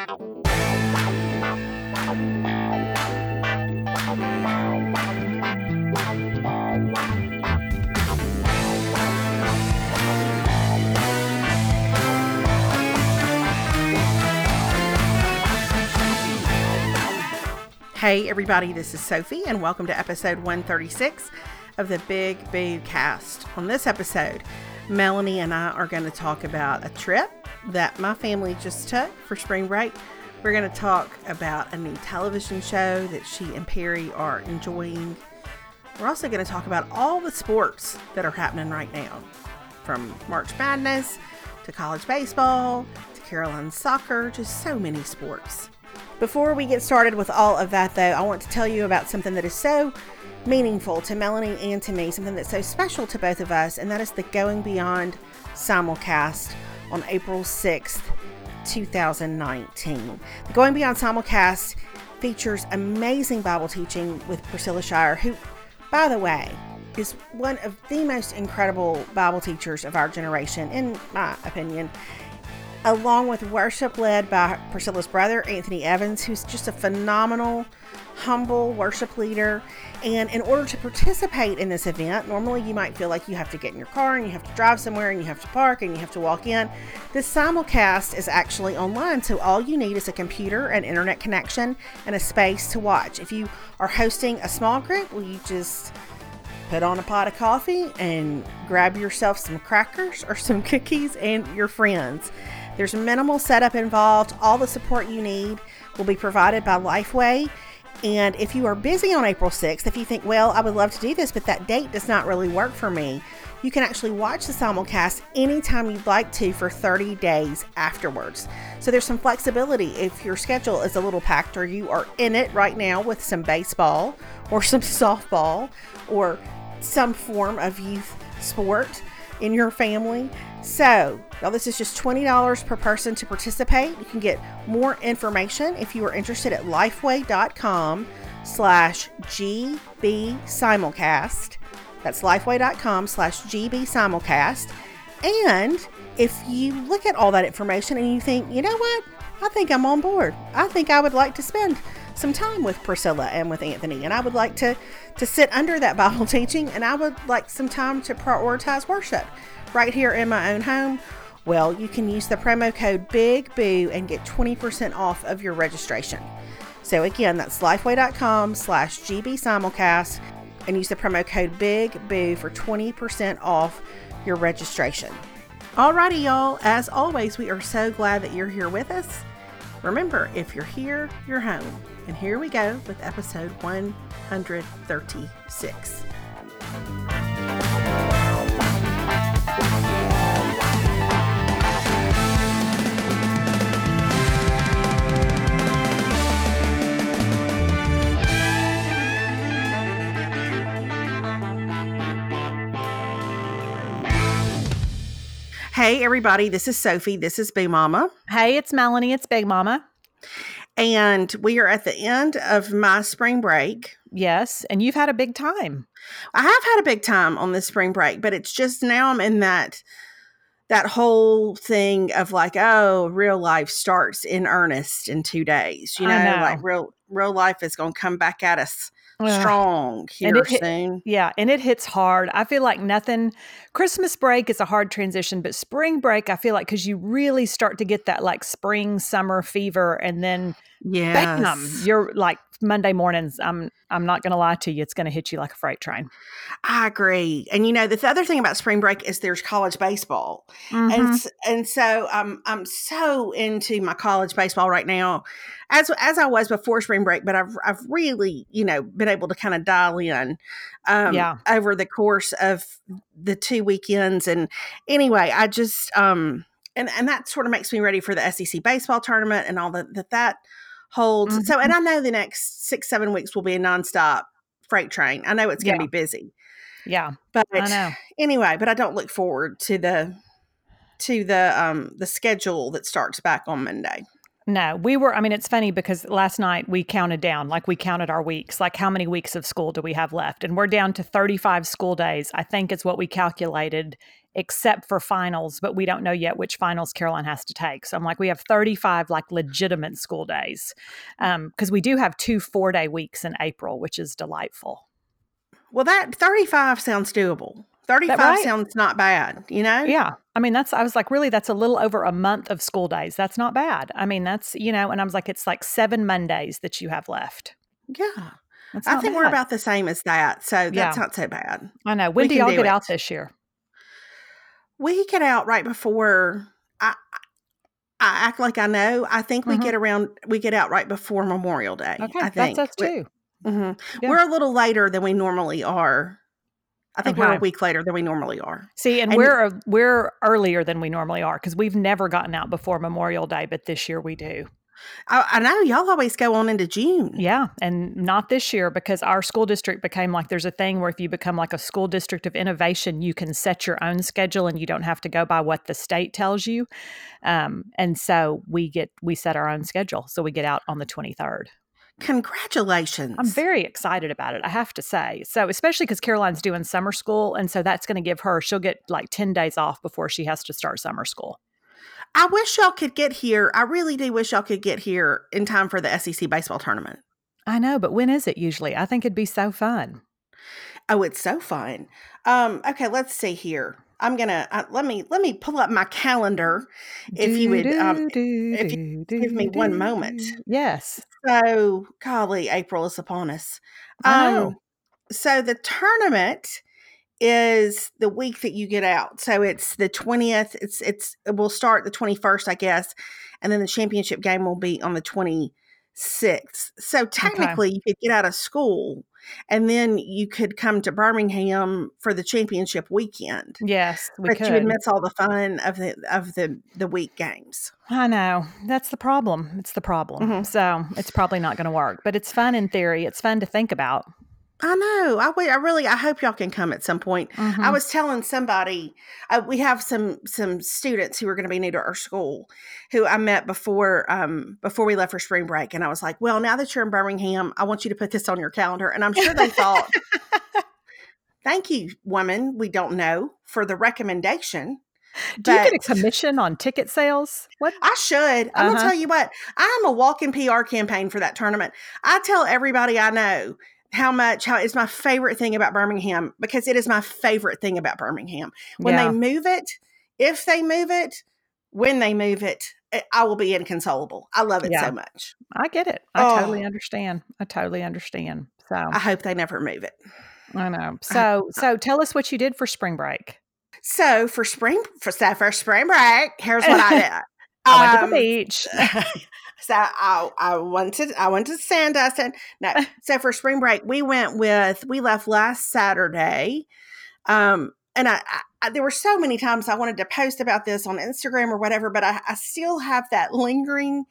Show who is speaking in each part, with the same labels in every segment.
Speaker 1: Hey everybody, this is Sophie and welcome to episode 136 of the Big Boo Cast. On this episode, Melanie and I are going to talk about a trip that my family just took for spring break. We're going to talk about a new television show that she and Perry are enjoying. We're also going to talk about all the sports that are happening right now, from March Madness to college baseball to Carolina soccer, just so many sports. Before we get started with all of that, though, I want to tell you about something that is so meaningful to Melanie and to me, something that's so special to both of us, and that is the Going Beyond simulcast on April 6th, 2019. The Going Beyond simulcast features amazing Bible teaching with Priscilla Shirer, who, by the way, is one of the most incredible Bible teachers of our generation, in my opinion, along with worship led by Priscilla's brother, Anthony Evans, who's just a phenomenal, humble worship leader. And in order to participate in this event, normally you might feel like you have to get in your car and you have to drive somewhere and you have to park and you have to walk in. This simulcast is actually online, so all you need is a computer, an internet connection, and a space to watch. If you are hosting a small group, well, you just put on a pot of coffee and grab yourself some crackers or some cookies and your friends. There's minimal setup involved. All the support you need will be provided by Lifeway. And if you are busy on April 6th, if you think, well, I would love to do this, but that date does not really work for me, you can actually watch the simulcast anytime you'd like to for 30 days afterwards. So there's some flexibility if your schedule is a little packed or you are in it right now with some baseball or some softball or some form of youth sport in your family. So, y'all, this is just $20 per person to participate. You can get more information if you are interested at lifeway.com/GB simulcast. That's lifeway.com/GB simulcast. And if you look at all that information and you think, you know what? I think I'm on board. I think I would like to spend some time with Priscilla and with Anthony, and I would like to sit under that Bible teaching, and I would like some time to prioritize worship right here in my own home. Well, you can use the promo code BIGBOO and get 20% off of your registration. So again, that's lifeway.com/GB simulcast and use the promo code BIGBOO for 20% off your registration. Alrighty, y'all. As always, we are so glad that you're here with us. Remember, if you're here, you're home. And here we go with episode 136. Hey, everybody. This is Sophie. This is Boo Mama.
Speaker 2: Hey, it's Melanie. It's Big Mama.
Speaker 1: And we are at the end of my spring break.
Speaker 2: Yes. And you've had a big time.
Speaker 1: I have had a big time on this spring break, but it's just now I'm in that whole thing of like, oh, real life starts in earnest in 2 days. You know, like real life is going to come back at us strong here soon.
Speaker 2: Yeah. And it hits hard. I feel like Christmas break is a hard transition, but spring break, I feel like, because you really start to get that like spring, summer fever, and then bam, you're like Monday mornings. I'm not going to lie to you. It's going to hit you like a freight train.
Speaker 1: I agree. And you know, the other thing about spring break is there's college baseball. Mm-hmm. And so I'm so into my college baseball right now as I was before spring break, but I've really, you know, been able to kind of dial in over the course of the 2 weekends. And anyway, I just and that sort of makes me ready for the SEC baseball tournament and all that holds. Mm-hmm. So, and I know the next 6-7 weeks will be a nonstop freight train. I know it's going to be busy.
Speaker 2: Yeah.
Speaker 1: But
Speaker 2: I know.
Speaker 1: Anyway, but I don't look forward to the schedule that starts back on Monday.
Speaker 2: No, it's funny because last night we counted down, like we counted our weeks, like how many weeks of school do we have left? And we're down to 35 school days, I think is what we calculated. except for finals, but we don't know yet which finals Caroline has to take. So I'm like, we have 35 like legitimate school days, because we do have 2 4-day weeks in April, which is delightful.
Speaker 1: Well, that 35 sounds doable. 35
Speaker 2: right?
Speaker 1: Sounds not bad, you know?
Speaker 2: Yeah. I mean, I was like, really, that's a little over a month of school days. That's not bad. I mean, that's, and I was like, it's like 7 Mondays that you have left.
Speaker 1: Yeah. I think we're about the same as that. So that's not so bad.
Speaker 2: I know. When do y'all get out this year?
Speaker 1: We get out right before, I act like I know. I think we get out right before Memorial Day.
Speaker 2: Okay.
Speaker 1: I think.
Speaker 2: That's us too.
Speaker 1: Yeah. We're a little later than we normally are. I think we're a week later than we normally are.
Speaker 2: See, and we're earlier than we normally are because we've never gotten out before Memorial Day, but this year we do.
Speaker 1: I know y'all always go on into June.
Speaker 2: Yeah, and not this year because our school district became like there's a thing where if you become like a school district of innovation, you can set your own schedule and you don't have to go by what the state tells you. And so we set our own schedule. So we get out on the 23rd.
Speaker 1: Congratulations.
Speaker 2: I'm very excited about it, I have to say. So especially because Caroline's doing summer school. And so that's going to she'll get like 10 days off before she has to start summer school.
Speaker 1: I wish y'all could get here. I really do wish y'all could get here in time for the SEC baseball tournament.
Speaker 2: I know, but when is it usually? I think it'd be so fun.
Speaker 1: Oh, it's so fun. Okay, let's see here. I'm gonna let me pull up my calendar. If you give me one moment.
Speaker 2: Yes.
Speaker 1: So, golly, April is upon us.
Speaker 2: I know.
Speaker 1: So the tournament is the week that you get out. So it's the 20th. It will start the 21st, I guess, and then the championship game will be on the 26th. So technically, you could get out of school, and then you could come to Birmingham for the championship weekend.
Speaker 2: Yes,
Speaker 1: but you would miss all the fun of the week games.
Speaker 2: I know. That's the problem. It's the problem. Mm-hmm. So it's probably not going to work, but it's fun in theory. It's fun to think about.
Speaker 1: I know. I hope y'all can come at some point. Mm-hmm. I was telling somebody, we have some students who are going to be new to our school who I met before we left for spring break. And I was like, well, now that you're in Birmingham, I want you to put this on your calendar. And I'm sure they thought, thank you, woman, we don't know, for the recommendation.
Speaker 2: Do you get a commission on ticket sales? What?
Speaker 1: I should. I'm going to tell you what, I'm a walking PR campaign for that tournament. I tell everybody I know how it's my favorite thing about Birmingham, because it is my favorite thing about Birmingham. When they move it, if they move it, when they move it, I will be inconsolable. I love it so much.
Speaker 2: I get it. I totally understand. So
Speaker 1: I hope they never move it.
Speaker 2: I know. So tell us what you did for spring break.
Speaker 1: So for spring break, here's what I did.
Speaker 2: I went to the beach.
Speaker 1: So I went to Sandustin. No, so for spring break, we left last Saturday. And I there were so many times I wanted to post about this on Instagram or whatever, but I still have that lingering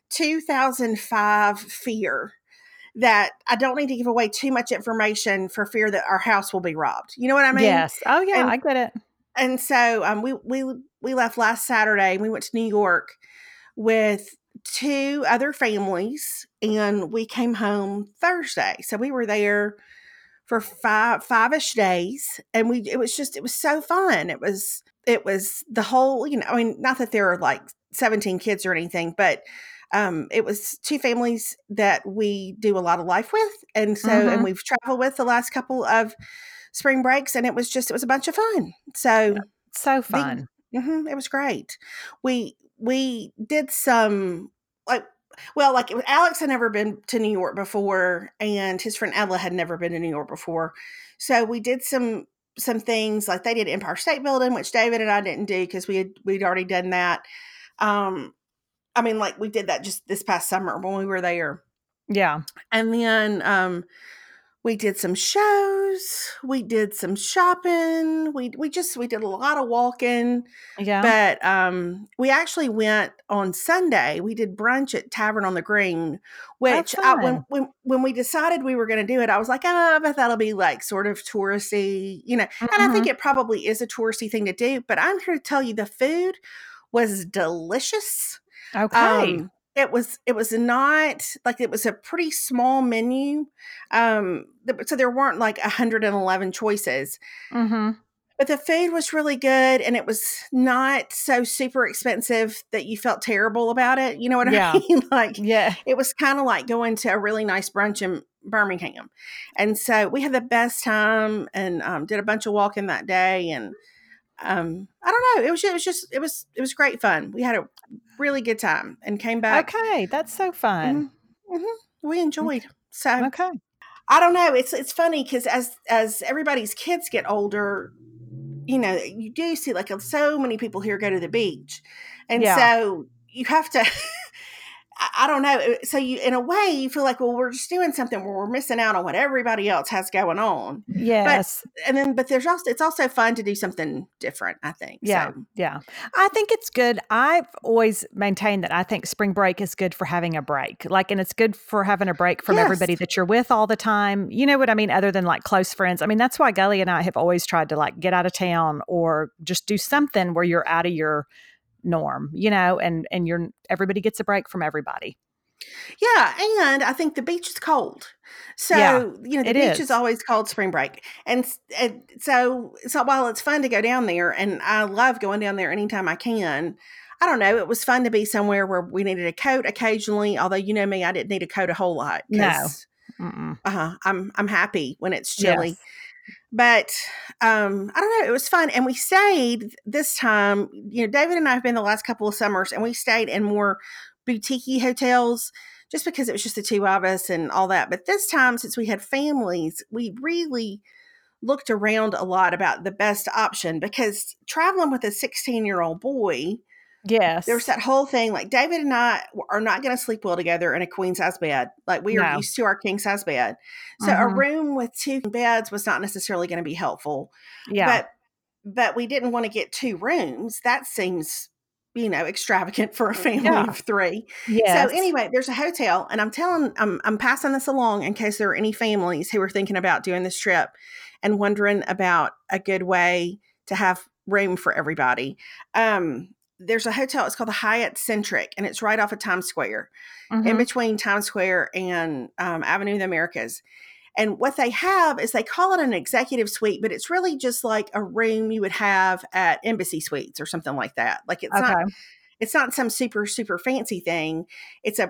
Speaker 1: 2005 fear that I don't need to give away too much information for fear that our house will be robbed. You know what I mean?
Speaker 2: Yes. Oh yeah, I get it.
Speaker 1: And so we left last Saturday. We went to New York with 2 other families, and we came home Thursday. So we were there for 5-ish days, and it was so fun. It was the whole, I mean, not that there are like 17 kids or anything, but it was 2 families that we do a lot of life with. And so, and we've traveled with the last couple of spring breaks, and it was a bunch of fun. So
Speaker 2: fun.
Speaker 1: It was great. We did some Alex had never been to New York before, and his friend Ella had never been to New York before. So we did some things, like they did Empire State Building, which David and I didn't do because we'd already done that. I mean, like we did that just this past summer when we were there.
Speaker 2: Yeah.
Speaker 1: And then we did some shows. We did some shopping. We did a lot of walking.
Speaker 2: Yeah.
Speaker 1: But we actually went on Sunday. We did brunch at Tavern on the Green, which when we decided we were going to do it, I was like, I bet that'll be like sort of touristy, And I think it probably is a touristy thing to do. But I'm here to tell you, the food was delicious.
Speaker 2: Okay.
Speaker 1: It was not like, it was a pretty small menu. So there weren't like 111 choices.
Speaker 2: Mm-hmm.
Speaker 1: but the food was really good, and it was not so super expensive that you felt terrible about it. You know what I mean? Like, it was kind of like going to a really nice brunch in Birmingham. And so we had the best time, and did a bunch of walking that day. And I don't know, it was great fun. We had a really good time and came back.
Speaker 2: Okay, that's so fun.
Speaker 1: We enjoyed. So
Speaker 2: okay.
Speaker 1: I don't know. It's funny because as everybody's kids get older, you do see like so many people here go to the beach, and so you have to. I don't know. So you, in a way, you feel like, well, we're just doing something where we're missing out on what everybody else has going on.
Speaker 2: Yes.
Speaker 1: But there's also, it's also fun to do something different, I think.
Speaker 2: Yeah.
Speaker 1: So.
Speaker 2: Yeah. I think it's good. I've always maintained that I think spring break is good for having a break. Like, and it's good for having a break from everybody that you're with all the time. You know what I mean? Other than like close friends. I mean, that's why Gully and I have always tried to like get out of town or just do something where you're out of your norm, and everybody gets a break from everybody.
Speaker 1: Yeah, and I think the beach is cold. So, the beach is always cold spring break. And so while it's fun to go down there, and I love going down there anytime I can, I don't know, it was fun to be somewhere where we needed a coat occasionally, although me, I didn't need a coat a whole lot.
Speaker 2: No.
Speaker 1: I'm happy when it's chilly.
Speaker 2: Yes.
Speaker 1: But I don't know, it was fun. And we stayed this time, David and I have been the last couple of summers, and we stayed in more boutique hotels just because it was just the two of us and all that. But this time, since we had families, we really looked around a lot about the best option, because traveling with a 16-year-old boy,
Speaker 2: yes,
Speaker 1: there's that whole thing. Like, David and I are not going to sleep well together in a queen size bed. Like, we are used to our king size bed. So a room with two beds was not necessarily going to be helpful.
Speaker 2: Yeah.
Speaker 1: But we didn't want to get two rooms. That seems, extravagant for a family of three.
Speaker 2: Yes.
Speaker 1: So anyway, there's a hotel, and I'm passing this along in case there are any families who are thinking about doing this trip and wondering about a good way to have room for everybody. There's a hotel. It's called the Hyatt Centric, and it's right off of Times Square, in between Times Square and Avenue of the Americas. And what they have is, they call it an executive suite, but it's really just like a room you would have at Embassy Suites or something like that. Like, it's not some super, super fancy thing. It's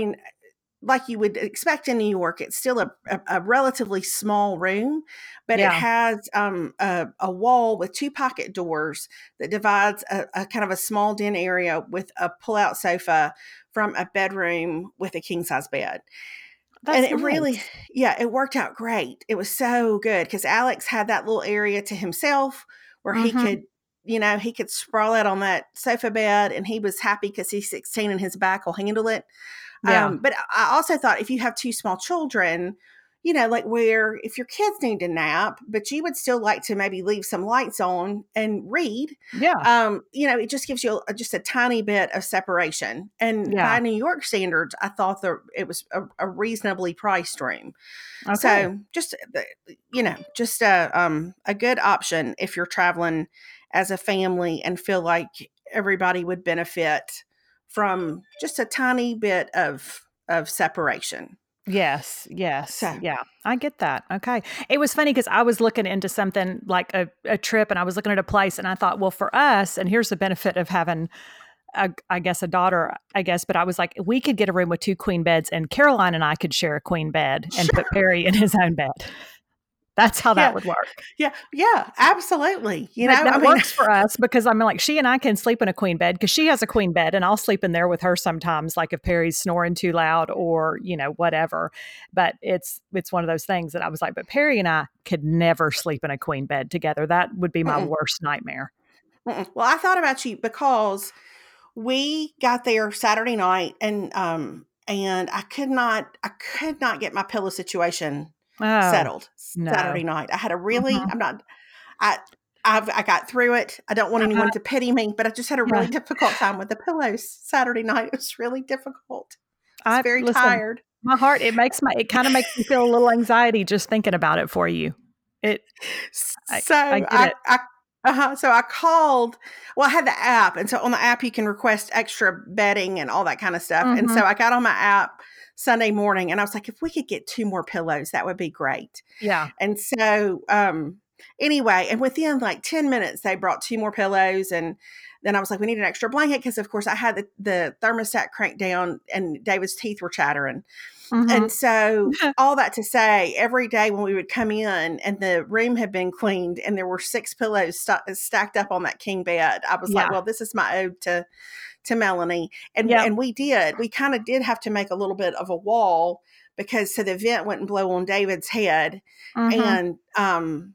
Speaker 1: like you would expect in New York, it's still a relatively small room, but it has a wall with two pocket doors that divides a kind of a small den area with a pull-out sofa from a bedroom with a king-size bed. And it really, it worked out great. It was so good because Alex had that little area to himself where he could, he could sprawl out on that sofa bed, and he was happy because he's 16 and his back will handle it. But I also thought, if you have two small children, like, where if your kids need to nap, but you would still like to maybe leave some lights on and read, it just gives you just a tiny bit of separation. And by New York standards, I thought that it was a reasonably priced room. Okay. So just, a good option if you're traveling as a family and feel like everybody would benefit from just a tiny bit of separation.
Speaker 2: Yes. So. Yeah, I get that. Okay. It was funny because I was looking into something like a trip, and I was looking at a place, and I thought, well, for us, and here's the benefit of having a daughter, but I was like, we could get a room with two queen beds, and Caroline and I could share a queen bed and put Perry in his own bed. That's how that would work.
Speaker 1: Yeah, absolutely.
Speaker 2: That works for us because I'm like, she and I can sleep in a queen bed because she has a queen bed, and I'll sleep in there with her sometimes, like if Perry's snoring too loud or, whatever. But it's one of those things that I was like, but Perry and I could never sleep in a queen bed together. That would be my worst nightmare.
Speaker 1: Well, I thought about you because we got there Saturday night, and I could not get my pillow situation settled Saturday night. I had a really, I got through it. I don't want anyone to pity me, but I just had a really difficult time with the pillows Saturday night. It was really difficult. I was very tired.
Speaker 2: My heart, it kind of makes me feel a little anxiety just thinking about it for you.
Speaker 1: So I called, well, I had the app. And so on the app, you can request extra bedding and all that kind of stuff. And so I got on my app Sunday morning, and I was like, if we could get two more pillows, that would be great.
Speaker 2: Yeah.
Speaker 1: And so, Anyway, and within like 10 minutes, they brought 2 more pillows. And then I was like, we need an extra blanket because, of course, I had the thermostat cranked down and David's teeth were chattering.
Speaker 2: Mm-hmm.
Speaker 1: And so all that to say, every day when we would come in and the room had been cleaned and there were 6 pillows stacked up on that king bed, I was like, well, this is my ode to Melanie. And we kind of did have to make a little bit of a wall because so the vent wouldn't blow on David's head. And, and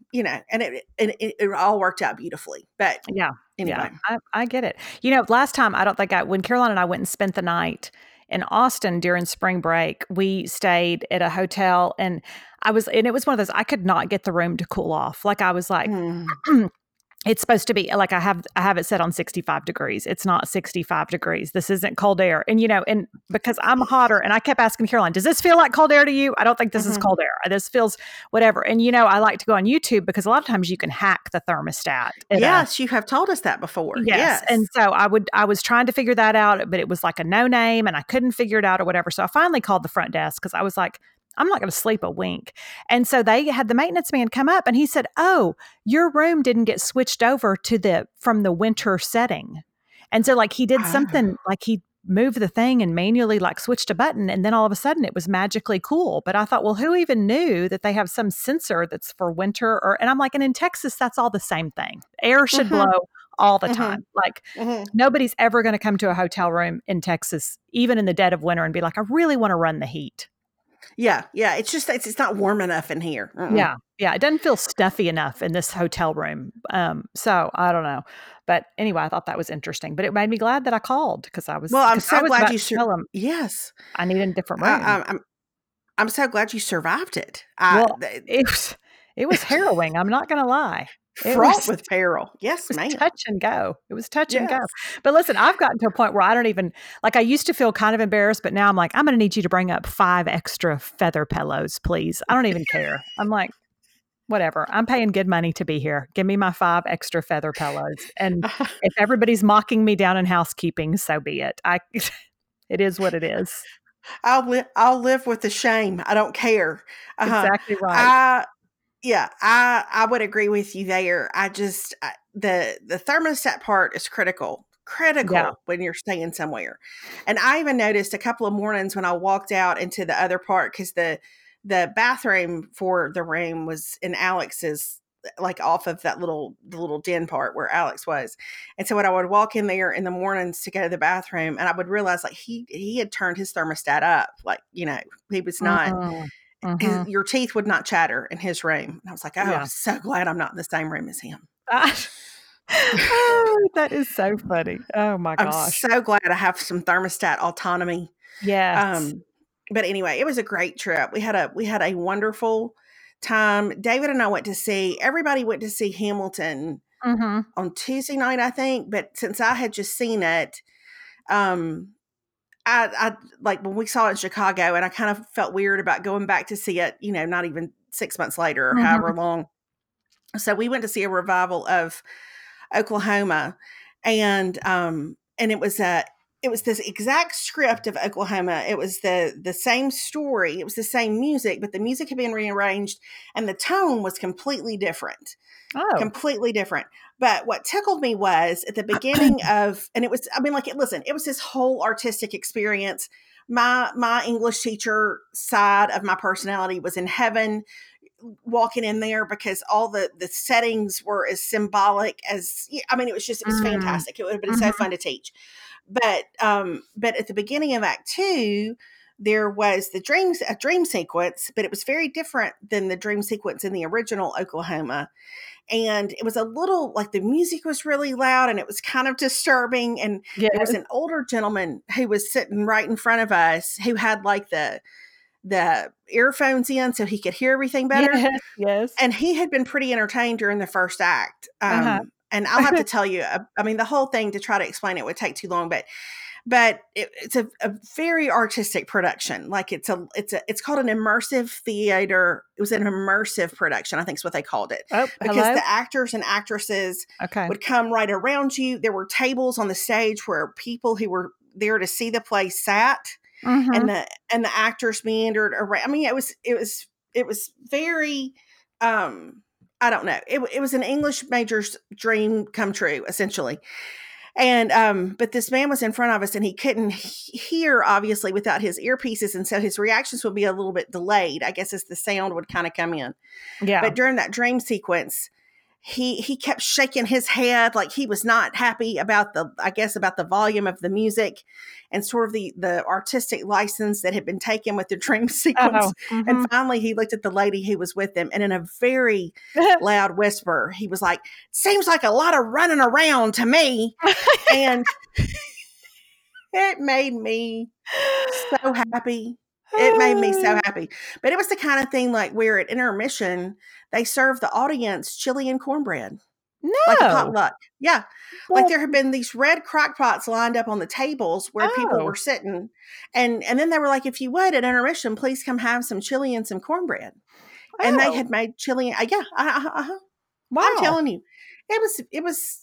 Speaker 1: it all worked out beautifully. But anyway.
Speaker 2: I get it. Last time, when Caroline and I went and spent the night in Austin during spring break, we stayed at a hotel and it was one of those, I could not get the room to cool off. Like I was like, it's supposed to be like, I have it set on 65 degrees. It's not 65 degrees. This isn't cold air. And, and because I'm hotter and I kept asking Caroline, does this feel like cold air to you? I don't think this is cold air. This feels whatever. And, I like to go on YouTube because a lot of times you can hack the thermostat.
Speaker 1: Yes. You have told us that before. Yes.
Speaker 2: And so I was trying to figure that out, but it was like a no name and I couldn't figure it out or whatever. So I finally called the front desk because I was like, I'm not going to sleep a wink. And so they had the maintenance man come up and he said, oh, your room didn't get switched over from the winter setting. And so like he did something, like he moved the thing and manually like switched a button. And then all of a sudden it was magically cool. But I thought, well, who even knew that they have some sensor that's for winter? And I'm like, and in Texas, that's all the same thing. Air should blow all the time. Like nobody's ever going to come to a hotel room in Texas, even in the dead of winter, and be like, I really want to run the heat.
Speaker 1: Yeah. It's just, it's not warm enough in here.
Speaker 2: Yeah. It doesn't feel stuffy enough in this hotel room. So I don't know. But anyway, I thought that was interesting. But it made me glad that I called because I was.
Speaker 1: Well, I'm so glad you
Speaker 2: tell them.
Speaker 1: Yes,
Speaker 2: I need a different room.
Speaker 1: I'm so glad you survived it.
Speaker 2: It was harrowing. I'm not going to lie.
Speaker 1: Fraught with peril. Yes,
Speaker 2: it was
Speaker 1: ma'am.
Speaker 2: touch and go. It was touch and go. But listen, I've gotten to a point where I don't even, like I used to feel kind of embarrassed, but now I'm like, I'm going to need you to bring up 5 extra feather pillows, please. I don't even care. I'm like, whatever. I'm paying good money to be here. Give me my 5 extra feather pillows. And if everybody's mocking me down in housekeeping, so be it. It is what it is.
Speaker 1: I'll live with the shame. I don't care.
Speaker 2: Exactly right.
Speaker 1: I would agree with you there. The thermostat part is critical when you're staying somewhere. And I even noticed a couple of mornings when I walked out into the other part, because the bathroom for the room was in Alex's, like off of the little den part where Alex was. And so when I would walk in there in the mornings to go to the bathroom, and I would realize like he had turned his thermostat up. Like, he was not, your teeth would not chatter in his room. And I was like, I'm so glad I'm not in the same room as him.
Speaker 2: Oh, that is so funny. Oh my gosh.
Speaker 1: I'm so glad I have some thermostat autonomy.
Speaker 2: Yes.
Speaker 1: But anyway, it was a great trip. We had a wonderful time. David and I everybody went to see Hamilton on Tuesday night, I think. But since I had just seen it, I like when we saw it in Chicago, and I kind of felt weird about going back to see it, not even 6 months later or however long. So we went to see a revival of Oklahoma, and it was this exact script of Oklahoma. It was the same story. It was the same music, but the music had been rearranged and the tone was completely different.
Speaker 2: Oh.
Speaker 1: Completely different. But what tickled me was at the beginning of, and it was, it was this whole artistic experience. My English teacher side of my personality was in heaven walking in there because all the settings were as symbolic as, it was fantastic. It would have been so fun to teach. But at the beginning of Act 2, there was a dream sequence, but it was very different than the dream sequence in the original Oklahoma. And it was a little like the music was really loud and it was kind of disturbing. And there was an older gentleman who was sitting right in front of us who had like the earphones in so he could hear everything better.
Speaker 2: Yes.
Speaker 1: And he had been pretty entertained during the first act. And I'll have to tell you, the whole thing, to try to explain it would take too long, but it's a very artistic production. Like it's called an immersive theater. It was an immersive production, I think is what they called it.
Speaker 2: Oh,
Speaker 1: because the actors and actresses would come right around you. There were tables on the stage where people who were there to see the play sat, and the actors meandered around. It was very, I don't know. It was an English major's dream come true, essentially. And but this man was in front of us and he couldn't hear, obviously, without his earpieces, and so his reactions would be a little bit delayed, I guess, as the sound would kind of come in.
Speaker 2: Yeah.
Speaker 1: But during that dream sequence, he kept shaking his head like he was not happy about the volume of the music and sort of the artistic license that had been taken with the dream sequence. And finally he looked at the lady who was with him, and in a very loud whisper, he was like, "Seems like a lot of running around to me." And it made me so happy. It made me so happy. But it was the kind of thing like where at intermission, they serve the audience chili and cornbread.
Speaker 2: No.
Speaker 1: Like a potluck. Yeah. Well, like there have been these red crock pots lined up on the tables where people were sitting. And then they were like, if you would, at intermission, please come have some chili and some cornbread. Oh. And they had made chili. Wow. I'm telling you, it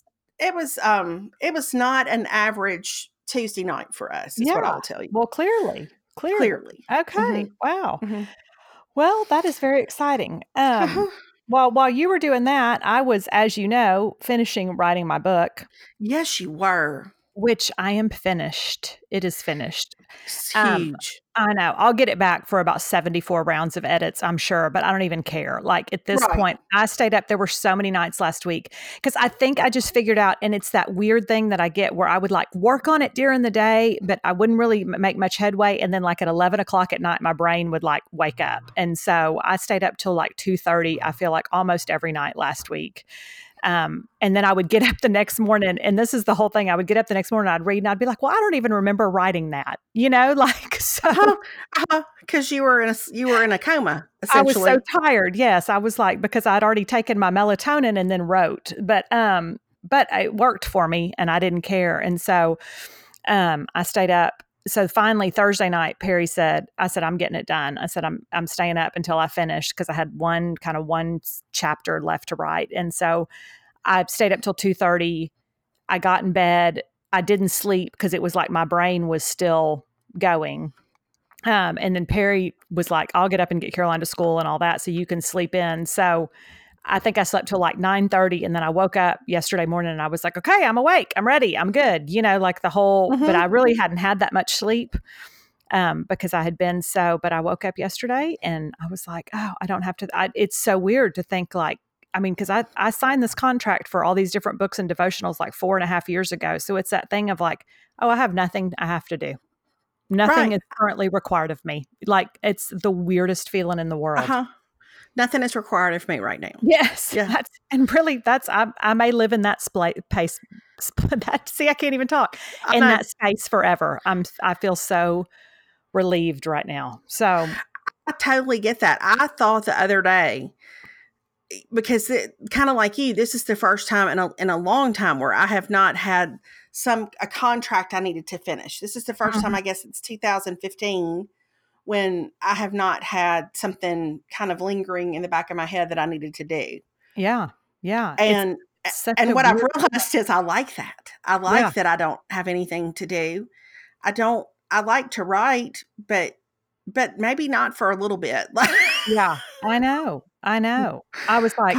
Speaker 1: was not an average Tuesday night for us, is what I'll tell you.
Speaker 2: Well, clearly. Okay.
Speaker 1: Mm-hmm.
Speaker 2: Wow. Mm-hmm. Well, that is very exciting. Well, while you were doing that, I was, as you know, finishing writing my book.
Speaker 1: Yes, you were.
Speaker 2: Which I am finished. It is finished.
Speaker 1: It's huge.
Speaker 2: I know. I'll get it back for about 74 rounds of edits, I'm sure, but I don't even care. Like at this point, I stayed up. There were so many nights last week because I think I just figured out, and it's that weird thing that I get where I would like work on it during the day, but I wouldn't really make much headway. And then like at 11 o'clock at night, my brain would like wake up. And so I stayed up till like 2:30, I feel like almost every night last week. And then I would get up the next morning, and this is the whole thing. I would get up the next morning, I'd read, and I'd be like, well, I don't even remember writing that, like, so.
Speaker 1: Cause you were in a coma, essentially.
Speaker 2: I was so tired. Yes. I was like, because I'd already taken my melatonin and then wrote, but it worked for me and I didn't care. And so, I stayed up. So finally Thursday night, Perry said, I'm getting it done. I said, I'm staying up until I finish, because I had one chapter left to write. And so I stayed up till 2:30. I got in bed. I didn't sleep because it was like my brain was still going. And then Perry was like, I'll get up and get Caroline to school and all that so you can sleep in. So I think I slept till like 9:30, and then I woke up yesterday morning and I was like, okay, I'm awake. I'm ready. I'm good. Like the whole, but I really hadn't had that much sleep because I had been but I woke up yesterday and I was like, oh, I don't have to. It's so weird to think like, because I signed this contract for all these different books and devotionals like 4.5 years ago. So it's that thing of like, oh, I have nothing I have to do. Nothing is currently required of me. Like it's the weirdest feeling in the world.
Speaker 1: Nothing is required of me right now.
Speaker 2: Yes. Yeah. I may live in that pace. See, I can't even talk in that space forever. I feel so relieved right now. So
Speaker 1: I totally get that. I thought the other day, because kind of like you, this is the first time in a long time where I have not had a contract I needed to finish. This is the first time, I guess it's 2015, when I have not had something kind of lingering in the back of my head that I needed to do.
Speaker 2: Yeah. Yeah.
Speaker 1: And what I've realized is I like that. I like that I don't have anything to do. I like to write, but maybe not for a little bit.
Speaker 2: Yeah, I know. I was like,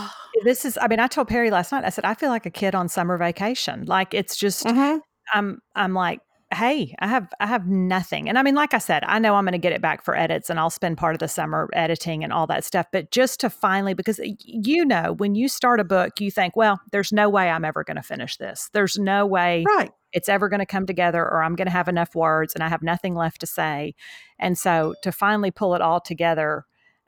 Speaker 2: I told Perry last night, I said, I feel like a kid on summer vacation. Like it's just, I'm like, hey, I have nothing. And like I said, I know I'm going to get it back for edits and I'll spend part of the summer editing and all that stuff. But just to finally, because when you start a book, you think, well, there's no way I'm ever going to finish this. There's no way it's ever going to come together, or I'm going to have enough words and I have nothing left to say. And so to finally pull it all together,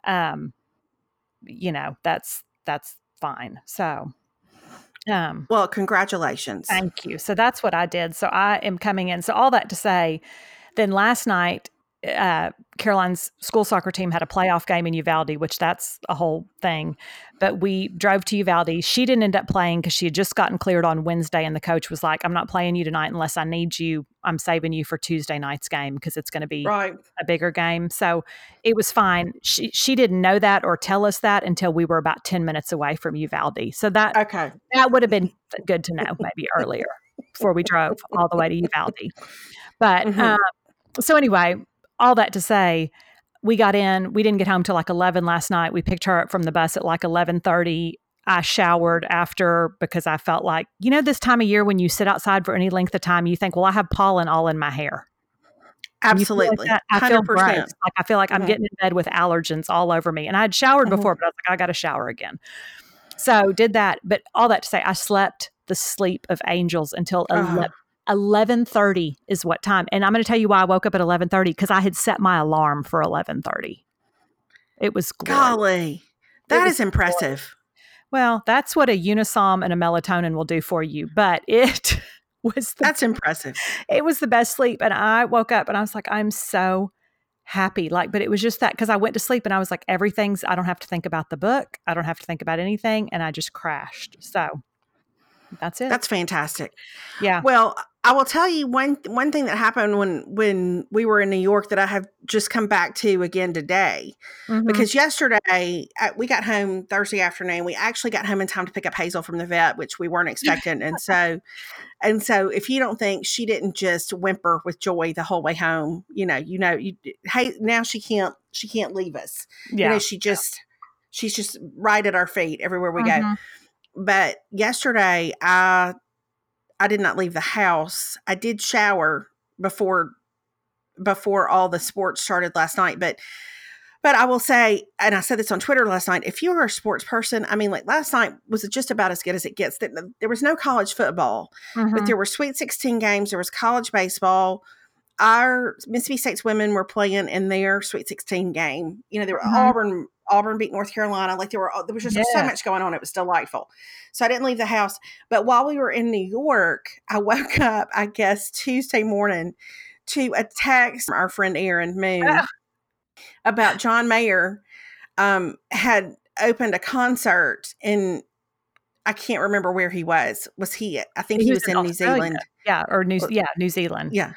Speaker 2: that's fine. So,
Speaker 1: well, congratulations.
Speaker 2: Thank you. So that's what I did. So I am coming in. So all that to say, then last night, Caroline's school soccer team had a playoff game in Uvalde, which that's a whole thing. But we drove to Uvalde. She didn't end up playing because she had just gotten cleared on Wednesday. And the coach was like, I'm not playing you tonight unless I need you. I'm saving you for Tuesday night's game because it's going to be a bigger game. So it was fine. She didn't know that or tell us that until we were about 10 minutes away from Uvalde. So that would have been good to know maybe earlier before we drove all the way to Uvalde. But so anyway, all that to say, we got in. We didn't get home till like 11 last night. We picked her up from the bus at like 11:30. I showered after because I felt like, this time of year when you sit outside for any length of time, you think, well, I have pollen all in my hair.
Speaker 1: Absolutely.
Speaker 2: Like I feel gross. Like I feel like
Speaker 1: Mm-hmm.
Speaker 2: I'm getting in bed with allergens all over me. And I'd showered before, but I was like, I got to shower again. So did that. But all that to say, I slept the sleep of angels until 11:30 is what time. And I'm going to tell you why I woke up at 11:30, because I had set my alarm for 11:30. It was glorious.
Speaker 1: Golly, that is impressive.
Speaker 2: Glorious. Well, that's what a Unisom and a melatonin will do for you. But it was
Speaker 1: that's impressive.
Speaker 2: It was the best sleep. And I woke up and I was like, I'm so happy. But it was just that, because I went to sleep and I was like, I don't have to think about the book. I don't have to think about anything. And I just crashed. So that's it.
Speaker 1: That's fantastic.
Speaker 2: Yeah.
Speaker 1: Well, I will tell you one thing that happened when we were in New York that I have just come back to again today. Mm-hmm. Because yesterday we got home Thursday afternoon. We actually got home in time to pick up Hazel from the vet, which we weren't expecting. And so if you don't think she didn't just whimper with joy the whole way home, hey, now she can't leave us.
Speaker 2: Yeah.
Speaker 1: She's just right at our feet everywhere we go. But yesterday I did not leave the house. I did shower before all the sports started last night. But I will say, and I said this on Twitter last night, if you're a sports person, I mean, like last night was just about as good as it gets. There was no college football, but there were Sweet 16 games. There was college baseball. Our Mississippi State's women were playing in their Sweet 16 game. There were Auburn beat North Carolina. Like there was just so much going on. It was delightful. So I didn't leave the house. But while we were in New York, I woke up, I guess, Tuesday morning to a text from our friend Erin Moon about John Mayer had opened a concert in, I can't remember where he was. Was he? I think he was in New Zealand.
Speaker 2: Yeah, New Zealand.
Speaker 1: Yeah.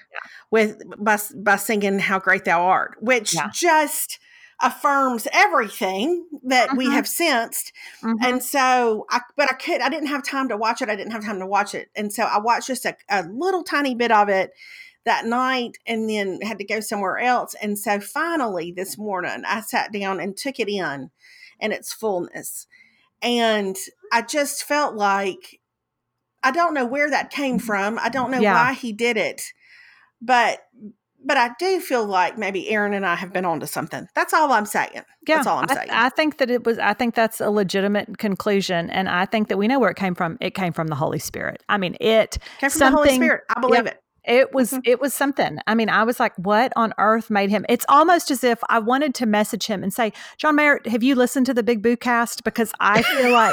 Speaker 1: By singing How Great Thou Art, which just affirms everything that we have sensed. And so I didn't have time to watch it. And so I watched just a little tiny bit of it that night and then had to go somewhere else. And so finally this morning I sat down and took it in its fullness. And I just felt like, I don't know where that came from. I don't know why he did it, but I do feel like maybe Aaron and I have been onto something. That's all I'm saying. Yeah, that's all I'm saying.
Speaker 2: I think that's a legitimate conclusion. And I think that we know where it came from. It came from the Holy Spirit. I mean, it
Speaker 1: came from the Holy Spirit. I believe it.
Speaker 2: It was something. I mean, I was like, what on earth made him? It's almost as if I wanted to message him and say, John Mayer, have you listened to the Big Boo Cast? Because I feel like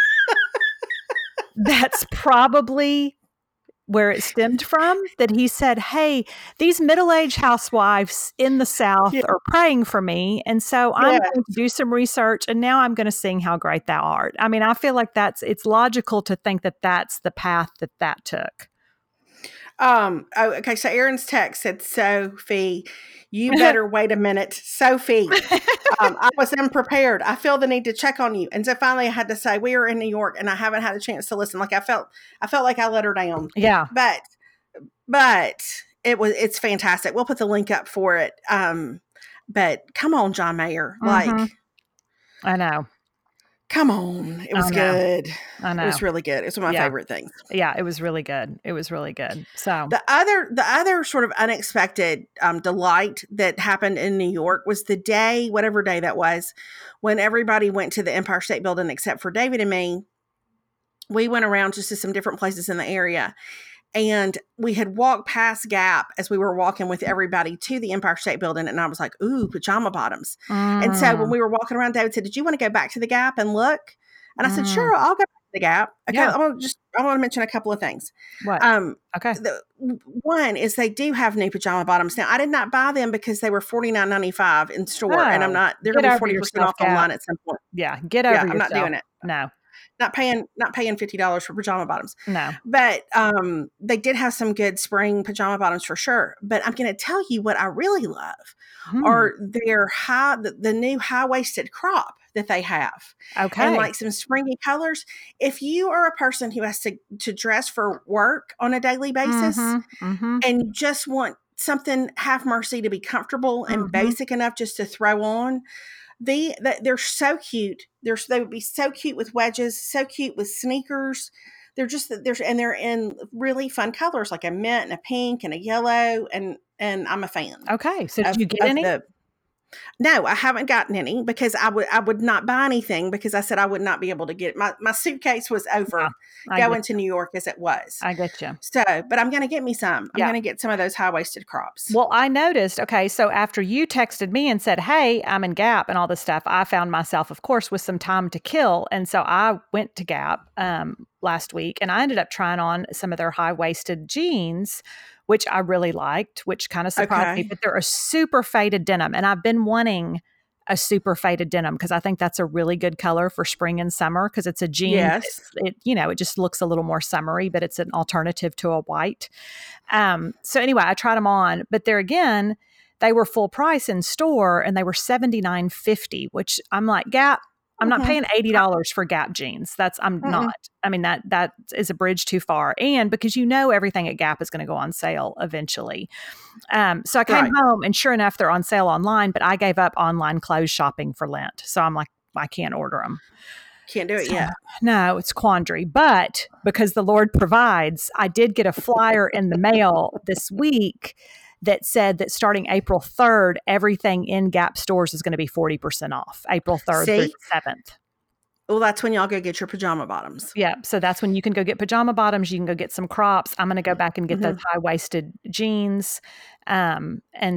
Speaker 2: that's probably where it stemmed from, that he said, hey, these middle-aged housewives in the South are praying for me. And so I'm going to do some research and now I'm going to sing How Great Thou Art. I mean, I feel like it's logical to think that that's the path that took.
Speaker 1: Okay. So Aaron's text said, Sophie, you better wait a minute. Sophie, I was unprepared. I feel the need to check on you. And so finally I had to say, we are in New York and I haven't had a chance to listen. Like I felt like I let her down.
Speaker 2: Yeah.
Speaker 1: But it's fantastic. We'll put the link up for it. But come on, John Mayer. Like,
Speaker 2: I know.
Speaker 1: Come on. It was good.
Speaker 2: I know.
Speaker 1: It was really good. It's one of my favorite things.
Speaker 2: Yeah, it was really good. So
Speaker 1: the other sort of unexpected delight that happened in New York was the day, whatever day that was, when everybody went to the Empire State Building except for David and me. We went around just to some different places in the area. And we had walked past Gap as we were walking with everybody to the Empire State Building. And I was like, ooh, pajama bottoms. And so when we were walking around, David said, did you want to go back to the Gap and look? And I said, sure, I'll go back to the Gap. Okay, I want to mention a couple of things.
Speaker 2: What? Okay.
Speaker 1: One is they do have new pajama bottoms. Now, I did not buy them because they were $49.95 in store. And they're going to be 40% off online at some point.
Speaker 2: Yeah, get over yourself.
Speaker 1: I'm not doing it.
Speaker 2: No.
Speaker 1: Not paying $50 for pajama bottoms.
Speaker 2: No.
Speaker 1: But they did have some good spring pajama bottoms for sure. But I'm going to tell you what I really love are their the new high-waisted crop that they have.
Speaker 2: Okay.
Speaker 1: And like some springy colors. If you are a person who has to dress for work on a daily basis and you just want something half mercy to be comfortable and basic enough just to throw on. They're so cute. They would be so cute with wedges, so cute with sneakers. They're in really fun colors like a mint and a pink and a yellow, and I'm a fan.
Speaker 2: Okay, so did you get any?
Speaker 1: No, I haven't gotten any because I would not buy anything because I said I would not be able to get it. My suitcase was over going to New York as it was.
Speaker 2: I get you.
Speaker 1: So, but I'm going to get me some. I'm going to get some of those high-waisted crops.
Speaker 2: Well, I noticed, okay, so after you texted me and said, hey, I'm in Gap and all this stuff, I found myself, of course, with some time to kill. And so I went to Gap last week and I ended up trying on some of their high-waisted jeans, which I really liked, which kind of surprised me. But they're a super faded denim. And I've been wanting a super faded denim because I think that's a really good color for spring and summer because it's a jean.
Speaker 1: Yes.
Speaker 2: It just looks a little more summery, but it's an alternative to a white. So anyway, I tried them on. But there again, they were full price in store and they were $79.50, which I'm like, Gap, I'm not paying $80 for Gap jeans. I'm not. I mean, that is a bridge too far. And because everything at Gap is going to go on sale eventually. So I came home and sure enough, they're on sale online, but I gave up online clothes shopping for Lent. So I'm like, I can't order them.
Speaker 1: Can't do it yet.
Speaker 2: No, it's quandary. But because the Lord provides, I did get a flyer in the mail this week that said that starting April 3rd, everything in Gap stores is going to be 40% off, April 3rd through the 7th.
Speaker 1: Well, that's when y'all go get your pajama bottoms.
Speaker 2: Yeah, so that's when you can go get pajama bottoms. You can go get some crops. I'm going to go back and get those high-waisted jeans. So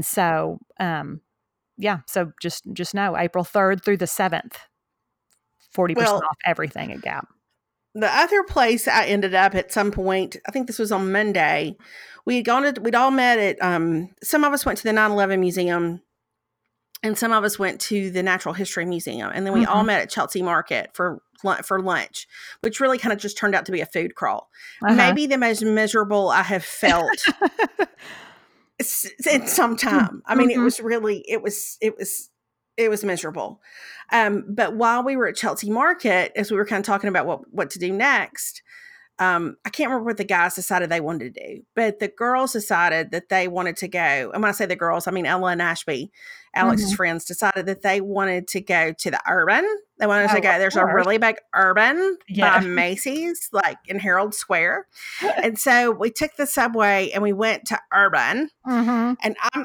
Speaker 2: just know, April 3rd through the 7th, 40% off everything at Gap.
Speaker 1: The other place I ended up at some point, I think this was on Monday, we'd all met at, some of us went to the 9/11 Museum and some of us went to the Natural History Museum. And then we all met at Chelsea Market for lunch, which really kind of just turned out to be a food crawl. Maybe the most miserable I have felt in some time. I mean, it was miserable. But while we were at Chelsea Market, as we were kind of talking about what to do next, I can't remember what the guys decided they wanted to do, but the girls decided that they wanted to go. And when I say the girls, I mean Ella and Ashby, Alex's friends, decided that they wanted to go to the Urban. They wanted to go. There's a really big Urban by Macy's, like in Herald Square. And so we took the subway and we went to Urban. And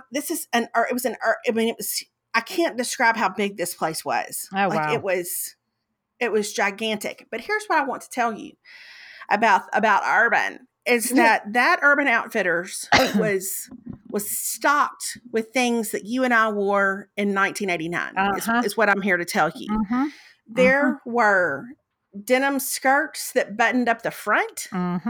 Speaker 1: I can't describe how big this place was.
Speaker 2: Oh, wow.
Speaker 1: It was gigantic. But here's what I want to tell you about Urban is that Urban Outfitters was stocked with things that you and I wore in 1989 is what I'm here to tell you. There were denim skirts that buttoned up the front.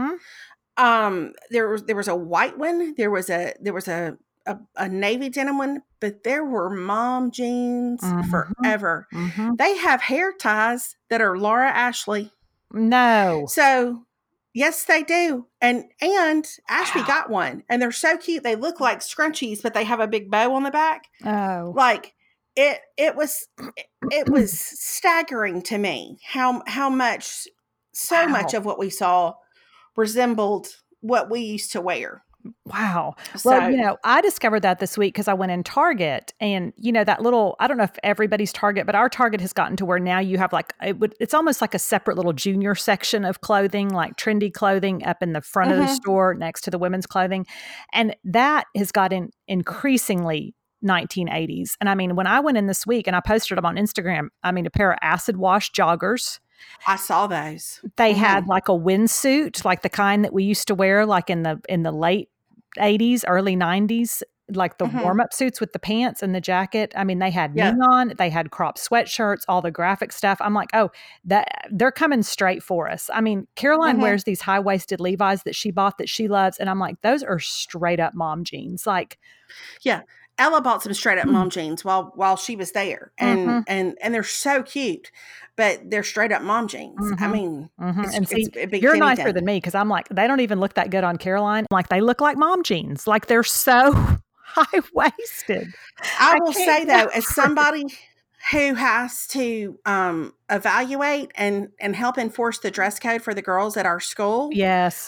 Speaker 1: There was a white one. There was a navy denim one, but there were mom jeans forever. They have hair ties that are Laura Ashley.
Speaker 2: No.
Speaker 1: So yes, they do. And Ashby got one, and they're so cute. They look like scrunchies, but they have a big bow on the back.
Speaker 2: Oh,
Speaker 1: like it was staggering to me how much of what we saw resembled what we used to wear.
Speaker 2: Wow. Well, I discovered that this week because I went in Target and, that little, I don't know if everybody's Target, but our Target has gotten to where now you have it's almost like a separate little junior section of clothing, like trendy clothing up in the front of the store next to the women's clothing. And that has gotten increasingly 1980s. And I mean, when I went in this week and I posted them on Instagram, I mean, a pair of acid wash joggers.
Speaker 1: I saw those.
Speaker 2: They had like a windsuit, like the kind that we used to wear like in the late 80s, early 90s, like the warm-up suits with the pants and the jacket. I mean, they had neon, they had crop sweatshirts, all the graphic stuff. I'm like, oh, they're coming straight for us. I mean, Caroline wears these high-waisted Levi's that she bought that she loves. And I'm like, those are straight up mom jeans. Like,
Speaker 1: yeah. Ella bought some straight up mom jeans while she was there, and they're so cute, but they're straight up mom jeans. I mean,
Speaker 2: you're nicer than me because I'm like, they don't even look that good on Caroline. Like they look like mom jeans, like they're so high waisted.
Speaker 1: I will say though, as somebody who has to evaluate and help enforce the dress code for the girls at our school,
Speaker 2: yes.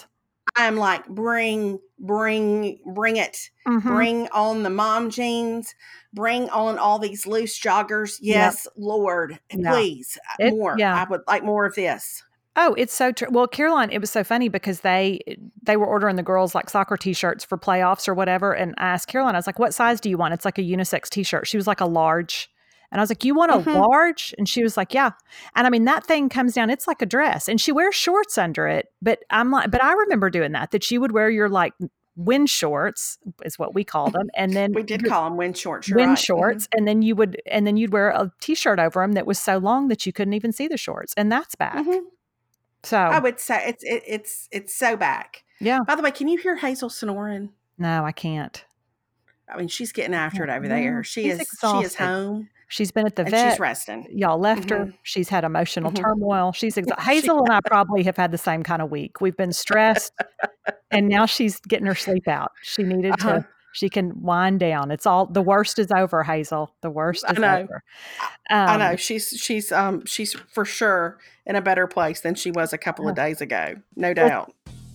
Speaker 1: I'm like, bring it.
Speaker 2: Mm-hmm.
Speaker 1: Bring on the mom jeans. Bring on all these loose joggers. Yes, yep. Lord, please, more. I would like more of this.
Speaker 2: Oh, it's so true. Well, Caroline, it was so funny because they were ordering the girls like soccer t-shirts for playoffs or whatever. And I asked Caroline, I was like, what size do you want? It's like a unisex t-shirt. She was like a large. And I was like, you want a large? And she was like, yeah. And I mean, that thing comes down, it's like a dress. And she wears shorts under it. But I'm like, but I remember doing that you would wear your like wind shorts is what we called them. And then
Speaker 1: we did call them wind shorts.
Speaker 2: Wind shorts. And then you'd wear a t-shirt over them that was so long that you couldn't even see the shorts. And that's back. So
Speaker 1: I would say it's so back.
Speaker 2: Yeah.
Speaker 1: By the way, can you hear Hazel snoring?
Speaker 2: No, I can't.
Speaker 1: I mean, she's getting after it over there. She's exhausted. She is home.
Speaker 2: She's been at the vet.
Speaker 1: She's resting.
Speaker 2: Y'all left her. She's had emotional turmoil. She's Hazel and I probably have had the same kind of week. We've been stressed, and now she's getting her sleep out. She needed to. She can wind down. It's all, the worst is over, Hazel. The worst is over.
Speaker 1: I know. She's for sure in a better place than she was a couple of days ago. No doubt.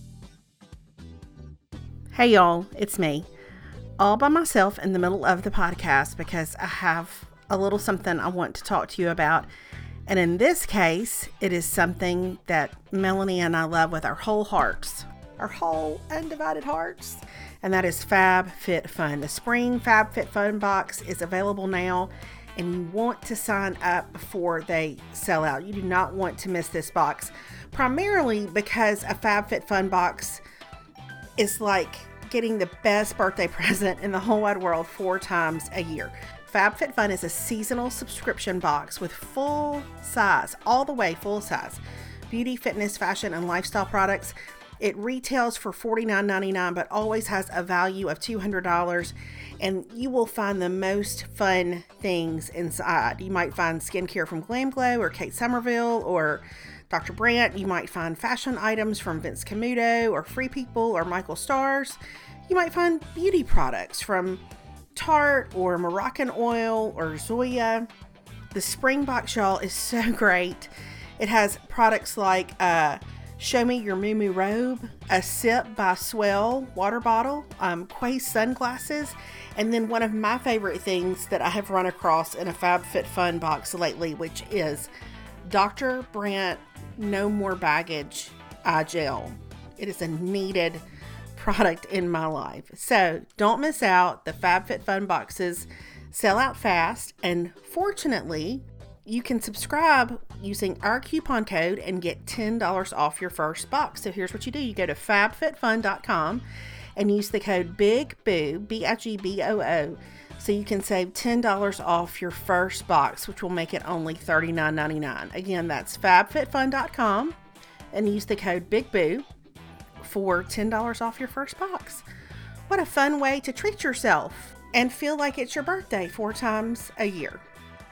Speaker 1: Hey y'all, it's me. All by myself in the middle of the podcast because I have a little something I want to talk to you about. And in this case, it is something that Melanie and I love with our whole hearts. Our whole undivided hearts. And that is FabFitFun. The spring FabFitFun box is available now, and you want to sign up before they sell out. You do not want to miss this box, primarily because a FabFitFun box is like getting the best birthday present in the whole wide world 4 times a year. FabFitFun is a seasonal subscription box with full size, all the way full size, beauty, fitness, fashion, and lifestyle products. It retails for $49.99, but always has a value of $200, and you will find the most fun things inside. You might find skincare from Glam Glow or Kate Somerville or Dr. Brandt. You might find fashion items from Vince Camuto or Free People or Michael Stars. You might find beauty products from Tarte or Moroccan Oil or Zoya. The spring box, y'all, is so great. It has products like Show Me Your Moo Moo Robe, a Sip by Swell water bottle, Quay sunglasses, and then one of my favorite things that I have run across in a FabFitFun box lately, which is Dr. Brandt No More Baggage Eye Gel. It is a needed product in my life. So don't miss out. The FabFitFun boxes sell out fast, and fortunately, you can subscribe using our coupon code and get $10 off your first box. So here's what you do. You go to fabfitfun.com and use the code BIGBOO, BIGBOO, so you can save $10 off your first box, which will make it only $39.99. Again, that's fabfitfun.com and use the code BIGBOO for $10 off your first box. What a fun way to treat yourself and feel like it's your birthday 4 times a year.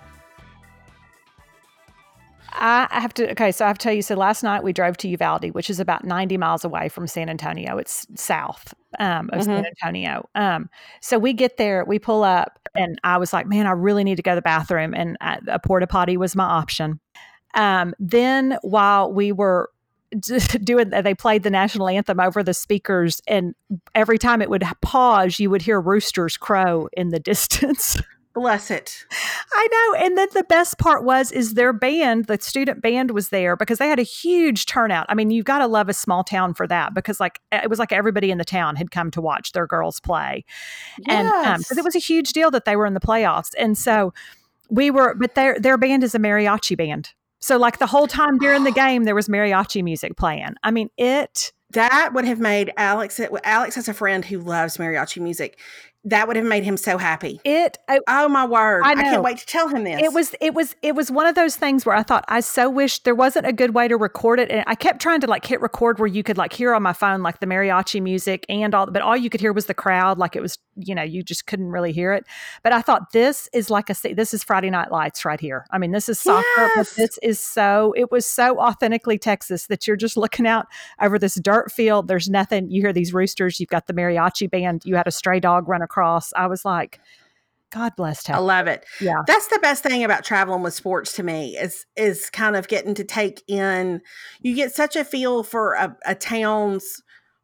Speaker 2: I have to tell you, so last night we drove to Uvalde, which is about 90 miles away from San Antonio. It's south of San Antonio. So we get there, we pull up, and I was like, man, I really need to go to the bathroom. And a porta potty was my option. Then while we were they played the national anthem over the speakers, and every time it would pause, you would hear roosters crow in the distance.
Speaker 1: Bless it.
Speaker 2: I know. And then the best part is their band, the student band, was there because they had a huge turnout. I mean, you've got to love a small town for that, because it was like everybody in the town had come to watch their girls play. Yes. And because it was a huge deal that they were in the playoffs. And so but their band is a mariachi band. So like the whole time during the game, there was mariachi music playing. I mean,
Speaker 1: that would have made Alex has a friend who loves mariachi music. That would have made him so happy. Oh my word. I can't wait to tell him this.
Speaker 2: It was one of those things where I thought, I so wish there wasn't a good way to record it. And I kept trying to like hit record where you could like hear on my phone, like the mariachi music but all you could hear was the crowd. Like it was, you just couldn't really hear it. But I thought this is Friday Night Lights right here. I mean, this is soccer, but it was so authentically Texas that you're just looking out over this dirt field. There's nothing. You hear these roosters. You've got the mariachi band. You had a stray dog run across. I was like, God bless Texas.
Speaker 1: I love it.
Speaker 2: Yeah.
Speaker 1: That's the best thing about traveling with sports to me is kind of getting to take in, you get such a feel for a town's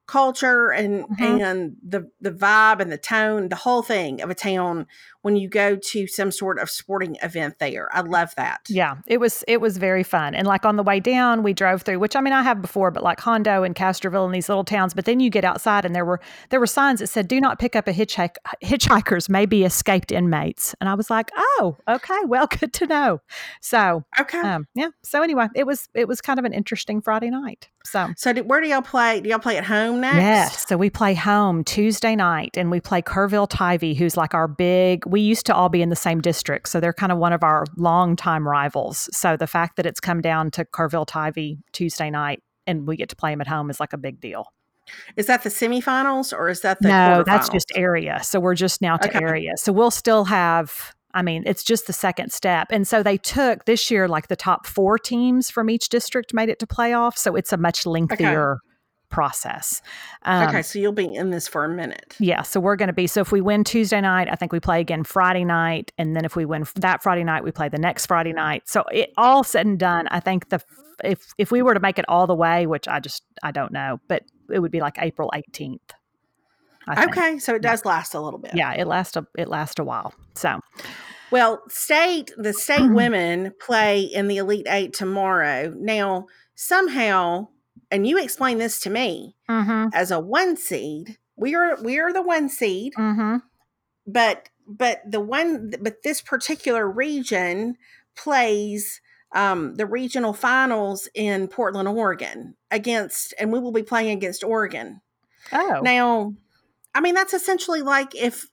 Speaker 1: culture and the vibe and the tone, the whole thing of a town when you go to some sort of sporting event there. I love that.
Speaker 2: Yeah, it was very fun. And like on the way down, we drove through, which I mean I have before, but like Hondo and Castroville and these little towns. But then you get outside and there were signs that said, "Do not pick up a hitchhikers may be escaped inmates." And I was like, "Oh, okay, well, good to know." So yeah. So anyway, it was kind of an interesting Friday night. So
Speaker 1: where do y'all play? Do y'all play at home next?
Speaker 2: Yes. So we play home Tuesday night, and we play Kerrville-Tivy, who's like our big, we used to all be in the same district. So they're kind of one of our longtime rivals. So the fact that it's come down to Kerrville-Tivy Tuesday night and we get to play them at home is like a big deal.
Speaker 1: Is that the semifinals or is that the
Speaker 2: No,
Speaker 1: quarterfinals?
Speaker 2: That's just area. So we're just now to area. So we'll still have, I mean, it's just the second step. And so they took this year, like the top 4 teams from each district made it to playoff. So it's a much lengthier process.
Speaker 1: So you'll be in this for a minute.
Speaker 2: Yeah. So we're going to be, so if we win Tuesday night, I think we play again Friday night. And then if we win that Friday night, we play the next Friday night. So it all said and done, I think if we were to make it all the way, which I don't know, but it would be like April 18th.
Speaker 1: Okay, so it does last a little bit.
Speaker 2: Yeah, it lasts a while. So,
Speaker 1: well, the state women play in the Elite Eight tomorrow. Now, somehow, and you explained this to me, as a 1 seed, we are the 1 seed, but this particular region plays the regional finals in Portland, Oregon and we will be playing against Oregon.
Speaker 2: Oh,
Speaker 1: now. I mean, that's essentially like if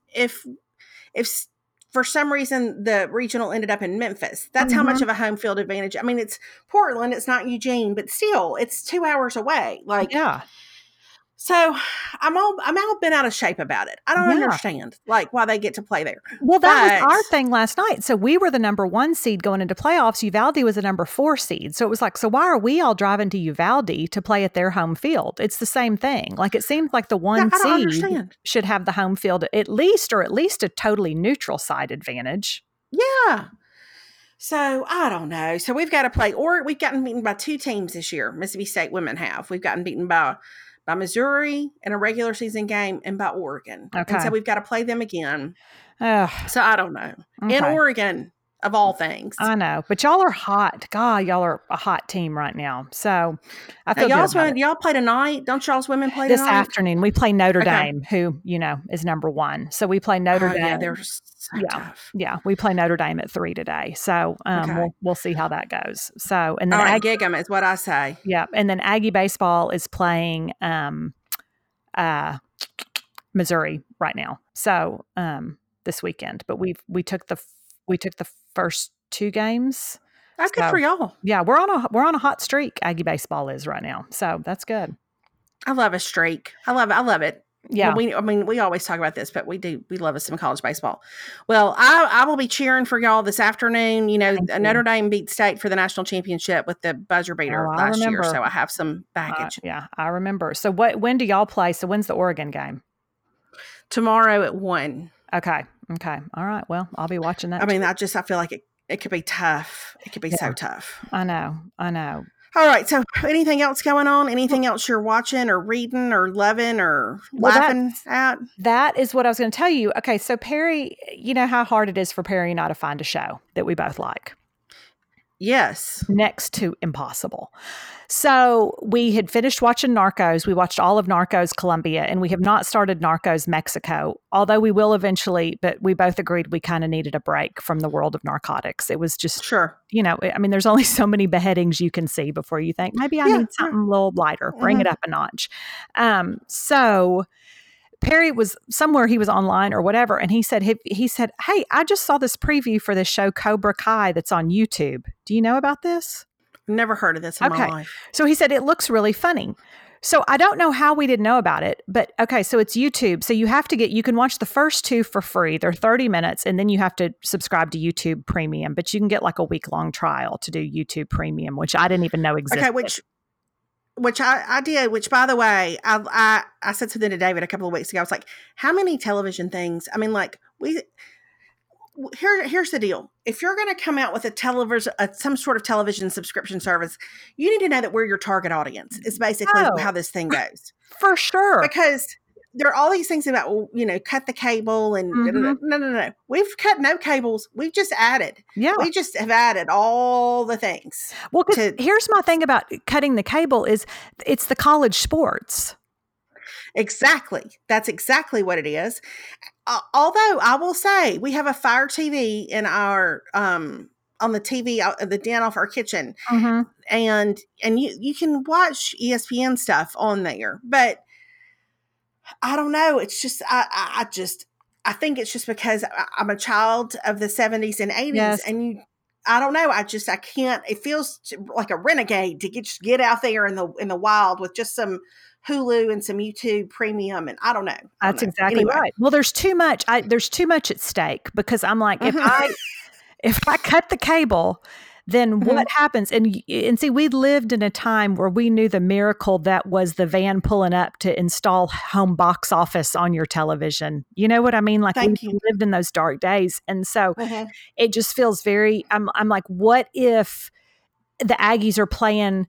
Speaker 1: for some reason the regional ended up in Memphis, that's how much of a home field advantage. I mean, it's Portland, it's not Eugene, but still it's 2 hours away. Like,
Speaker 2: yeah.
Speaker 1: So I'm all bent out of shape about it. I don't understand like why they get to play there.
Speaker 2: Well, that was our thing last night. So we were the number 1 seed going into playoffs. Uvalde was the number 4 seed. So it was like, so why are we all driving to Uvalde to play at their home field? It's the same thing. Like it seems like the 1 seed should have the home field at least a totally neutral side advantage.
Speaker 1: Yeah. So I don't know. So we've got to play, or we've gotten beaten by 2 teams this year. Mississippi State women have. We've gotten beaten by Missouri in a regular season game and by Oregon. Okay. And so we've got to play them again. So I don't know. Okay. In Oregon, of all things.
Speaker 2: I know. But y'all are hot. God, y'all are a hot team right now. So I feel
Speaker 1: y'all play tonight? Don't y'all's women play
Speaker 2: this
Speaker 1: tonight?
Speaker 2: Afternoon? We play Notre Dame, who, is number 1. So we play Notre Dame.
Speaker 1: Yeah, they're so tough.
Speaker 2: Yeah, we play Notre Dame at 3 today. So we'll see how that goes. So and then
Speaker 1: gig 'em is what I say.
Speaker 2: Yeah, and then Aggie baseball is playing Missouri right now. So this weekend, but we took the first 2 games.
Speaker 1: That's good for y'all.
Speaker 2: Yeah, we're on a hot streak. Aggie baseball is right now, so that's good.
Speaker 1: I love a streak. I love it.
Speaker 2: Yeah,
Speaker 1: we always talk about this, but we love us some college baseball. Well, I will be cheering for y'all this afternoon. Notre Dame beat State for the national championship with the buzzer beater last year, so I have some baggage.
Speaker 2: Yeah, I remember. So when do y'all play? So when's the Oregon game?
Speaker 1: Tomorrow at 1.
Speaker 2: Okay. All right. Well, I'll be watching that.
Speaker 1: I mean, I feel like it could be tough. It could be so tough.
Speaker 2: I know.
Speaker 1: All right. So anything else going on? Anything else you're watching or reading or loving or laughing at?
Speaker 2: That is what I was going to tell you. Okay. So Perry, you know how hard it is for Perry and I to find a show that we both like.
Speaker 1: Yes.
Speaker 2: Next to impossible. So we had finished watching Narcos. We watched all of Narcos Colombia, and we have not started Narcos Mexico, although we will eventually, but we both agreed we kind of needed a break from the world of narcotics. It was just, I mean, there's only so many beheadings you can see before you think, maybe I need something a little lighter, bring it up a notch. So Perry was somewhere, he was online or whatever, and he said, hey, I just saw this preview for this show Cobra Kai that's on YouTube. Do you know about this?
Speaker 1: Never heard of this in my life.
Speaker 2: So he said, it looks really funny. So I don't know how we didn't know about it, but okay, so it's YouTube. So you can watch the first 2 for free. They're 30 minutes, and then you have to subscribe to YouTube Premium, but you can get like a week-long trial to do YouTube Premium, which I didn't even know existed.
Speaker 1: Okay, which I did, which by the way, I said something to David a couple of weeks ago. I was like, how many television things? I mean, like here's the deal. If you're going to come out with a television, some sort of television subscription service, you need to know that we're your target audience. Is basically how this thing goes.
Speaker 2: For sure.
Speaker 1: Because there are all these things about, cut the cable and no. We've cut no cables. We've just added.
Speaker 2: Yeah.
Speaker 1: We just have added all the things.
Speaker 2: Well, here's my thing about cutting the cable is it's the college sports.
Speaker 1: Exactly. That's exactly what it is. Although I will say we have a Fire TV in our, on the TV, the den off our kitchen. And you can watch ESPN stuff on there, but I don't know. It's just, I think it's just because I'm a child of the 70s and 80s. Yes. And I don't know. I can't, it feels like a renegade to get out there in the wild with just some Hulu and some YouTube Premium, and I don't know.
Speaker 2: That's exactly right. Well, there's too much. There's too much at stake because I'm like, if I cut the cable, then what happens? And see, we lived in a time where we knew the miracle that was the van pulling up to install home box office on your television. You know what I mean? Like we lived in those dark days, and so it just feels very. I'm like, what if the Aggies are playing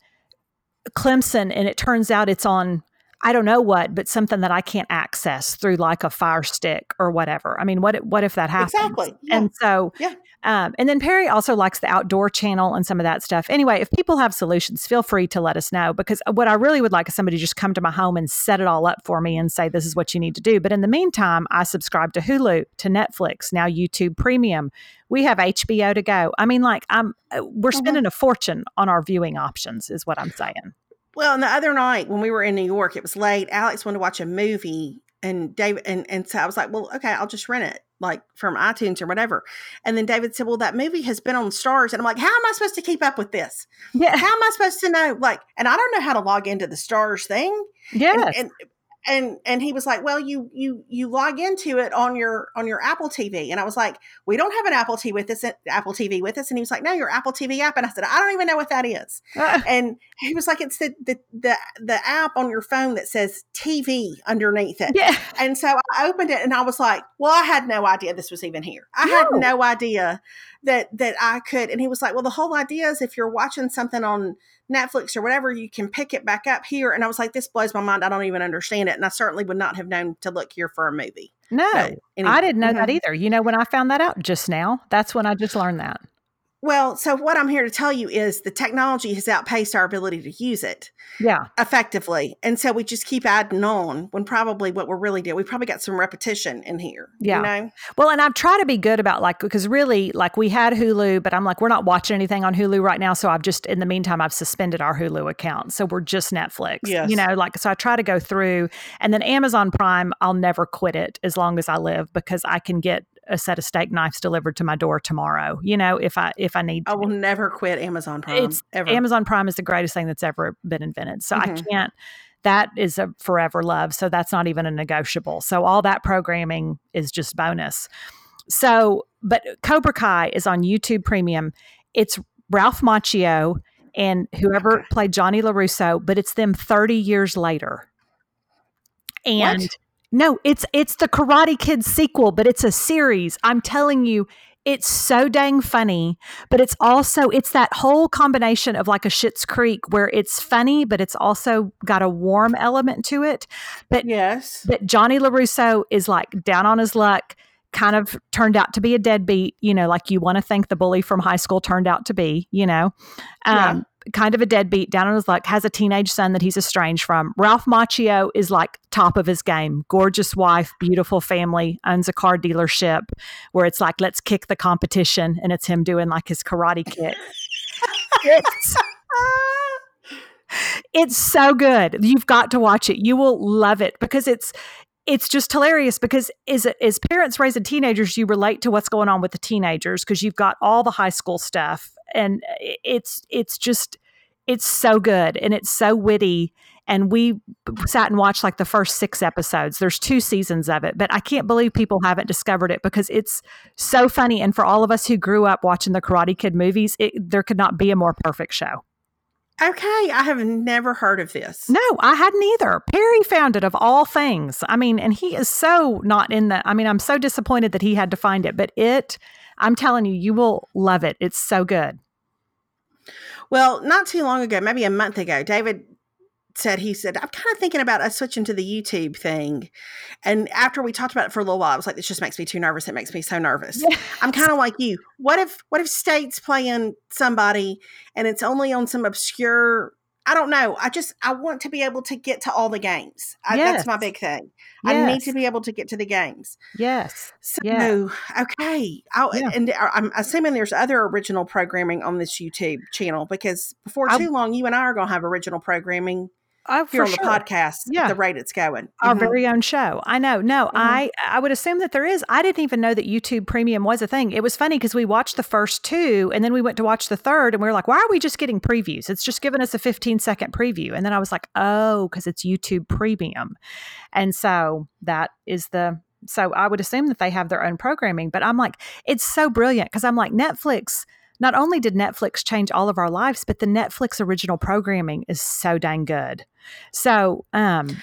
Speaker 2: Clemson and it turns out it's on, I don't know what, but something that I can't access through like a Fire Stick or whatever. I mean, what if that happens?
Speaker 1: Exactly. Yeah.
Speaker 2: And so, and then Perry also likes the outdoor channel and some of that stuff. Anyway, if people have solutions, feel free to let us know, because what I really would like is somebody to just come to my home and set it all up for me and say, this is what you need to do. But in the meantime, I subscribe to Hulu, to Netflix, now YouTube Premium. We have HBO to go. I mean, like we're spending a fortune on our viewing options is what I'm saying.
Speaker 1: Well, and the other night when we were in New York, it was late. Alex wanted to watch a movie, and David, and so I was like, well, okay, I'll just rent it, like from iTunes or whatever. And then David said, well, that movie has been on Starz. And I'm like, how am I supposed to keep up with this? Yeah. How am I supposed to know? Like, and I don't know how to log into the Starz thing.
Speaker 2: Yeah.
Speaker 1: And he was like, well, you log into it on your Apple TV. And I was like, we don't have an Apple TV with us. And he was like, no, your Apple TV app. And I said, I don't even know what that is. And he was like, it's the app on your phone that says TV underneath it. Yeah. And so I opened it and I was like, well, I had no idea this was even here. I had no idea that I could. And he was like, well, the whole idea is if you're watching something on Netflix or whatever, you can pick it back up here. And I was like, this blows my mind. I don't even understand it. And I certainly would not have known to look here for a movie.
Speaker 2: No, anyway. I didn't know that either. You know, when I found that out just now, that's when I just learned that.
Speaker 1: Well, so what I'm here to tell you is the technology has outpaced our ability to use it effectively. And so we just keep adding on when probably what we're really doing, we probably got some repetition in here. Yeah. You know?
Speaker 2: Well, and I've tried to be good about because really like we had Hulu, but I'm like, we're not watching anything on Hulu right now. So I've just, in the meantime, I've suspended our Hulu account. So we're just Netflix, so I try to go through, and then Amazon Prime, I'll never quit it as long as I live, because I can get a set of steak knives delivered to my door tomorrow. You know, if I need to.
Speaker 1: I will never quit Amazon Prime. Ever.
Speaker 2: Amazon Prime is the greatest thing that's ever been invented. So I can't, that is a forever love. So that's not even a negotiable. So all that programming is just bonus. So, but Cobra Kai is on YouTube Premium. It's Ralph Macchio and whoever played Johnny LaRusso, but it's them 30 years later. And no, it's the Karate Kid sequel, but it's a series. I'm telling you, it's so dang funny, but it's that whole combination of like a Schitt's Creek where it's funny, but it's also got a warm element to it. But but Johnny LaRusso is like down on his luck, kind of turned out to be a deadbeat, you know, like you want to think the bully from high school turned out to be, you know. Kind of a deadbeat, down on his luck, has a teenage son that he's estranged from. Ralph Macchio is like top of his game. Gorgeous wife, beautiful family, owns a car dealership where it's like, let's kick the competition. And it's him doing like his karate kick. It's so good. You've got to watch it. You will love it because it's just hilarious, because as parents raising teenagers, you relate to what's going on with the teenagers because you've got all the high school stuff, and it's so good and it's so witty. And we sat and watched like the first 6 episodes. There's 2 seasons of it, but I can't believe people haven't discovered it because it's so funny. And for all of us who grew up watching the Karate Kid movies, there could not be a more perfect show.
Speaker 1: Okay, I have never heard of this.
Speaker 2: No, I hadn't either. Perry found it of all things. I mean, and he is so not in the, I mean, I'm so disappointed that he had to find it, but I'm telling you, you will love it. It's so good.
Speaker 1: Well, not too long ago, maybe a month ago, David he said, I'm kind of thinking about us switching to the YouTube thing. And after we talked about it for a little while, I was like, this just makes me too nervous. It makes me so nervous. Yes. I'm kind of like you. What if State's playing somebody and it's only on some obscure, I don't know. I want to be able to get to all the games. That's my big thing. Yes. I need to be able to get to the games.
Speaker 2: Yes.
Speaker 1: So, okay. And I'm assuming there's other original programming on this YouTube channel, because before too long, you and I are going to have original programming here on the podcast at the rate it's going.
Speaker 2: Our very own show. I know. No, I would assume that there is. I didn't even know that YouTube Premium was a thing. It was funny because we watched the first two and then we went to watch the third and we were like, why are we just getting previews? It's just giving us a 15-second preview. And then I was like, oh, because it's YouTube Premium. And so so I would assume that they have their own programming. But I'm like, it's so brilliant because I'm like, Netflix. Not only did Netflix change all of our lives, but the Netflix original programming is so dang good. So Apple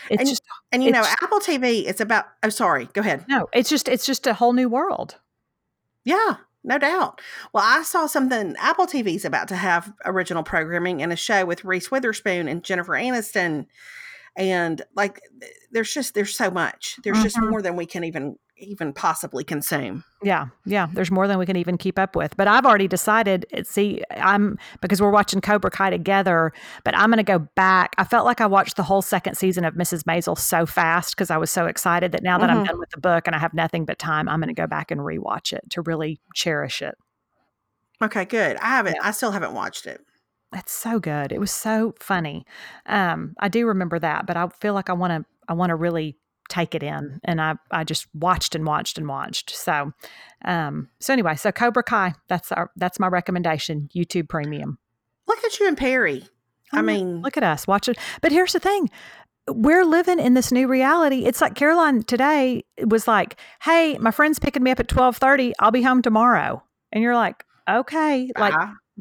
Speaker 1: TV, it's about, oh, sorry, go ahead.
Speaker 2: No, it's just a whole new world.
Speaker 1: Yeah, no doubt. Well, I saw something, Apple TV's about to have original programming and a show with Reese Witherspoon and Jennifer Aniston. And like, there's so much. There's just more than we can even possibly consume.
Speaker 2: Yeah. There's more than we can even keep up with. But I've already decided, because we're watching Cobra Kai together, but I'm going to go back. I felt like I watched the whole second season of Mrs. Maisel so fast because I was so excited that now that I'm done with the book and I have nothing but time, I'm going to go back and rewatch it to really cherish it.
Speaker 1: Okay, good. I still haven't watched it.
Speaker 2: It's so good. It was so funny. I do remember that, but I feel like I want to really take it in. And I just watched and watched and watched. So anyway, so Cobra Kai, that's my recommendation, YouTube Premium.
Speaker 1: Look at you and Perry. I mean,
Speaker 2: look at us, watch it. But here's the thing. We're living in this new reality. It's like Caroline today was like, hey, my friend's picking me up at 12:30. I'll be home tomorrow. And you're like, okay. Like,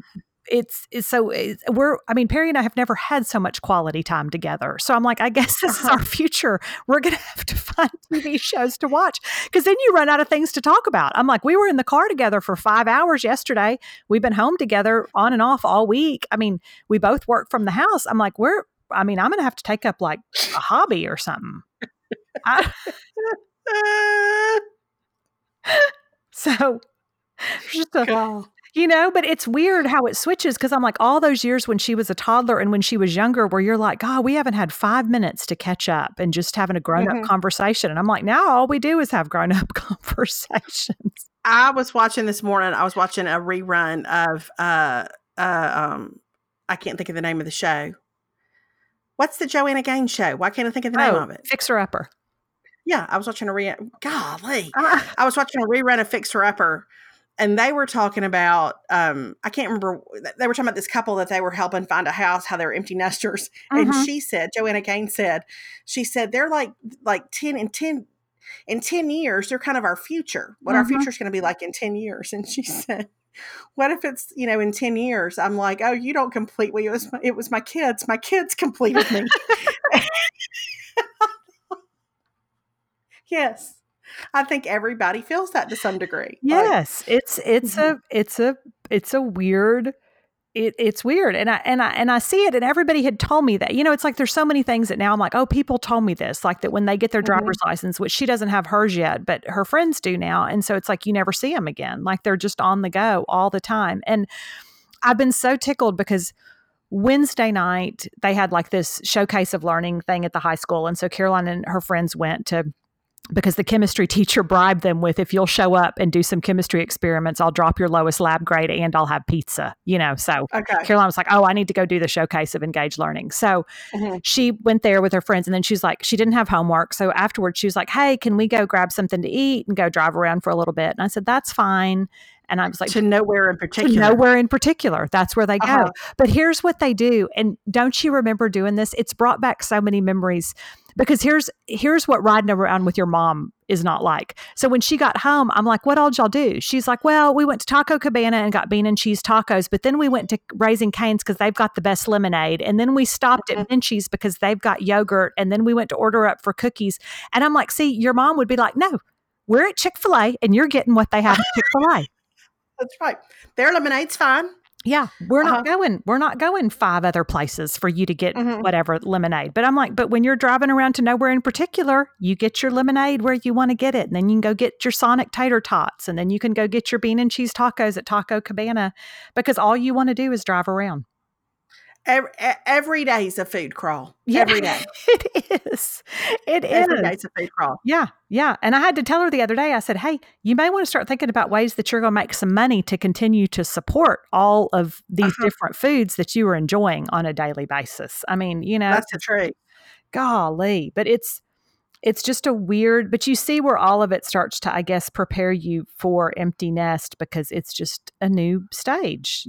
Speaker 2: Perry and I have never had so much quality time together. So I'm like, I guess this is our future. We're going to have to find TV shows to watch because then you run out of things to talk about. I'm like, we were in the car together for 5 hours yesterday. We've been home together on and off all week. I mean, we both work from the house. I'm like, I'm going to have to take up like a hobby or something. So just but it's weird how it switches because I'm like all those years when she was a toddler and when she was younger where you're like, God, we haven't had 5 minutes to catch up and just having a grown-up conversation. And I'm like, now all we do is have grown-up conversations.
Speaker 1: I was watching this morning, a rerun of, I can't think of the name of the show. What's the Joanna Gaines show? Why can't I think of the name of it?
Speaker 2: Fixer Upper.
Speaker 1: Yeah, I was watching I was watching a rerun of Fixer Upper. And they were talking about, I can't remember, they were talking about this couple that they were helping find a house, how they were empty nesters. And she said, Joanna Gaines said, they're like 10 years, they're kind of our future. What our future is going to be like in 10 years. And she said, what if it's, in 10 years, I'm like, oh, you don't complete me. It was my kids. My kids completed me. Yes. I think everybody feels that to some degree.
Speaker 2: Yes, it's a weird. It's weird, and I see it, and everybody had told me that. It's like there's so many things that now I'm like, oh, people told me this, like that when they get their driver's license, which she doesn't have hers yet, but her friends do now, and so it's like you never see them again, like they're just on the go all the time. And I've been so tickled because Wednesday night they had like this showcase of learning thing at the high school, and so Caroline and her friends went to. Because the chemistry teacher bribed them with, if you'll show up and do some chemistry experiments, I'll drop your lowest lab grade and I'll have pizza, So Caroline was like, oh, I need to go do the showcase of engaged learning. So she went there with her friends and then she's like, she didn't have homework. So afterwards she was like, hey, can we go grab something to eat and go drive around for a little bit? And I said, that's fine. And I was like,
Speaker 1: to nowhere in particular.
Speaker 2: That's where they go. But here's what they do. And don't you remember doing this? It's brought back so many memories. Because here's what riding around with your mom is not like. So when she got home, I'm like, what all did y'all do? She's like, well, we went to Taco Cabana and got bean and cheese tacos, but then we went to Raising Cane's because they've got the best lemonade. And then we stopped at Minchie's because they've got yogurt. And then we went to order up for cookies. And I'm like, see, your mom would be like, no, we're at Chick-fil-A and you're getting what they have at Chick-fil-A.
Speaker 1: That's right. Their lemonade's fine.
Speaker 2: Yeah, we're not going 5 other places for you to get whatever lemonade. But I'm like, but when you're driving around to nowhere in particular, you get your lemonade where you want to get it. And then you can go get your Sonic tater tots. And then you can go get your bean and cheese tacos at Taco Cabana because all you want to do is drive around.
Speaker 1: Every day is a food crawl.
Speaker 2: Yeah,
Speaker 1: every day.
Speaker 2: It is.
Speaker 1: Every day is a food crawl.
Speaker 2: Yeah. Yeah. And I had to tell her the other day, I said, hey, you may want to start thinking about ways that you're going to make some money to continue to support all of these different foods that you are enjoying on a daily basis. I mean,
Speaker 1: that's the truth.
Speaker 2: Golly. But it's just a weird, but you see where all of it starts to, I guess, prepare you for empty nest because it's just a new stage,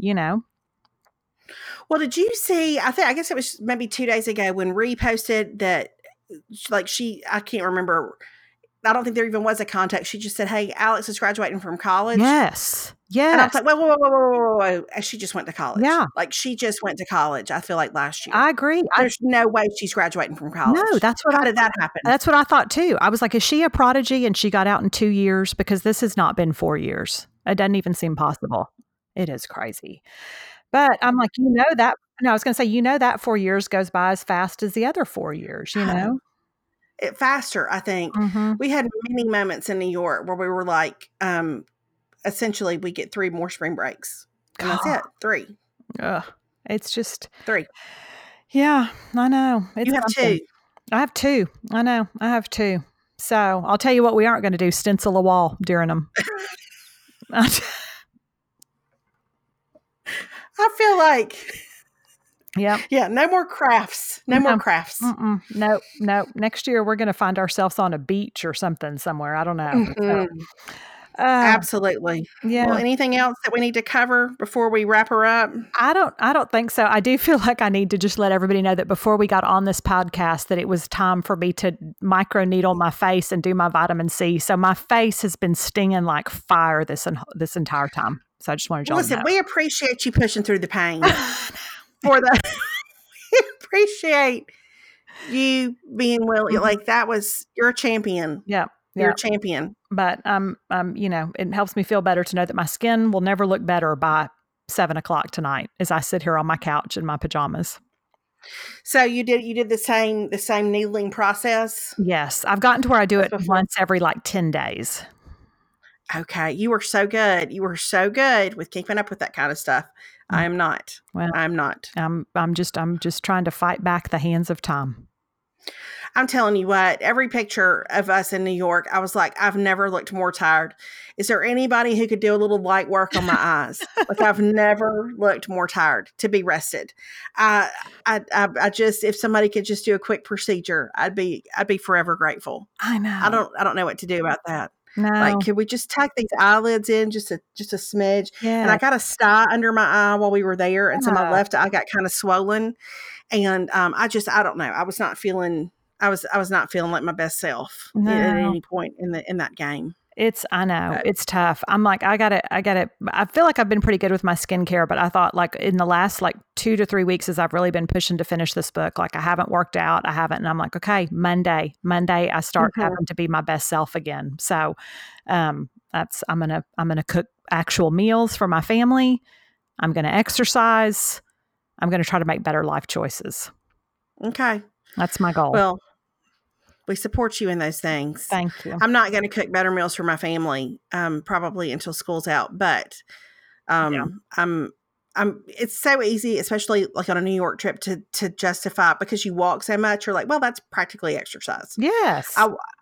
Speaker 1: Well, did you see, I guess it was maybe 2 days ago when reposted that, like I can't remember. I don't think there even was a contact. She just said, hey, Alex is graduating from college.
Speaker 2: Yes.
Speaker 1: And I was like, whoa. And she just went to college.
Speaker 2: Yeah.
Speaker 1: Like she just went to college, I feel like last year.
Speaker 2: I agree.
Speaker 1: There's no way she's graduating from college.
Speaker 2: No,
Speaker 1: How did that happen?
Speaker 2: That's what I thought too. I was like, is she a prodigy and she got out in 2 years? Because this has not been 4 years. It doesn't even seem possible. It is crazy. But I'm like, that. No, I was going to say, that 4 years goes by as fast as the other 4 years,
Speaker 1: It faster, I think. We had many moments in New York where we were like, essentially, we get 3 more spring breaks. And that's it. 3.
Speaker 2: It's just
Speaker 1: 3.
Speaker 2: Yeah, I know.
Speaker 1: You have something. 2.
Speaker 2: I have 2. I know. I have 2. So I'll tell you what we aren't going to do, stencil a wall during them.
Speaker 1: I feel like,
Speaker 2: yeah,
Speaker 1: no more crafts, more crafts.
Speaker 2: No. Next year we're going to find ourselves on a beach or something somewhere. I don't know. So,
Speaker 1: absolutely.
Speaker 2: Yeah.
Speaker 1: Well, anything else that we need to cover before we wrap her up?
Speaker 2: I don't think so. I do feel like I need to just let everybody know that before we got on this podcast, that it was time for me to microneedle my face and do my vitamin C. So my face has been stinging like fire this entire time. So I just wanted you to know.
Speaker 1: We appreciate you pushing through the pain for the. We appreciate you being willing. Like you're a champion.
Speaker 2: Yeah.
Speaker 1: You're a champion.
Speaker 2: But it helps me feel better to know that my skin will never look better by 7:00 tonight as I sit here on my couch in my pajamas.
Speaker 1: So you did the same needling process?
Speaker 2: Yes. I've gotten to where I do it once every 10 days.
Speaker 1: Okay. You were so good. You were so good with keeping up with that kind of stuff. I am not.
Speaker 2: Well,
Speaker 1: I'm not.
Speaker 2: I'm just trying to fight back the hands of time.
Speaker 1: I'm telling you what, every picture of us in New York, I was like, I've never looked more tired. Is there anybody who could do a little light work on my eyes? Like I've never looked more tired to be rested. I just, if somebody could just do a quick procedure, I'd be forever grateful.
Speaker 2: I know.
Speaker 1: I don't know what to do about that.
Speaker 2: No.
Speaker 1: Like, could we just tuck these eyelids in just a smidge?
Speaker 2: Yeah.
Speaker 1: And I got a sty under my eye while we were there. And so my left eye got kind of swollen. And I don't know. I was not feeling like my best self at any point in that game.
Speaker 2: I know it's tough. I'm like, I feel like I've been pretty good with my skincare, but I thought in the last 2 to 3 weeks as I've really been pushing to finish this book, I haven't worked out. And I'm like, okay, Monday, I start having to be my best self again. So, I'm going to cook actual meals for my family. I'm going to exercise. I'm going to try to make better life choices.
Speaker 1: Okay.
Speaker 2: That's my goal.
Speaker 1: Well, we support you in those things.
Speaker 2: Thank you.
Speaker 1: I'm not going to cook better meals for my family, probably until school's out, but, it's so easy, especially on a New York trip to justify it because you walk so much. You're like, well, that's practically exercise.
Speaker 2: Yes.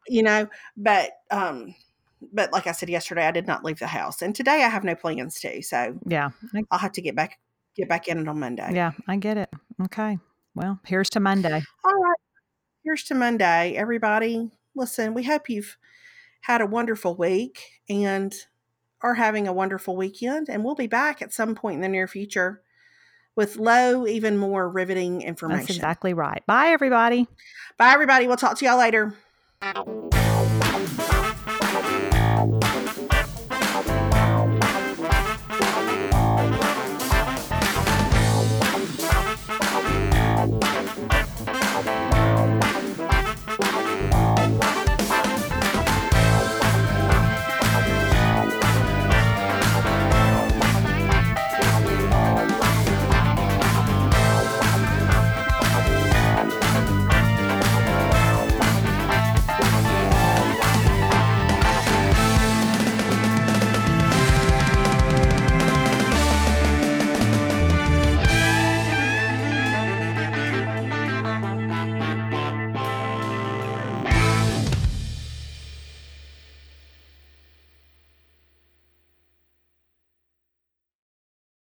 Speaker 1: But like I said yesterday, I did not leave the house, and today I have no plans to. So
Speaker 2: yeah,
Speaker 1: I'll have to get back in it on Monday.
Speaker 2: Yeah, I get it. Okay. Well, here's to Monday.
Speaker 1: All right. Here's to Monday. Everybody, listen, we hope you've had a wonderful week and are having a wonderful weekend. And we'll be back at some point in the near future with even more riveting information.
Speaker 2: That's exactly right. Bye, everybody.
Speaker 1: Bye, everybody. We'll talk to y'all later.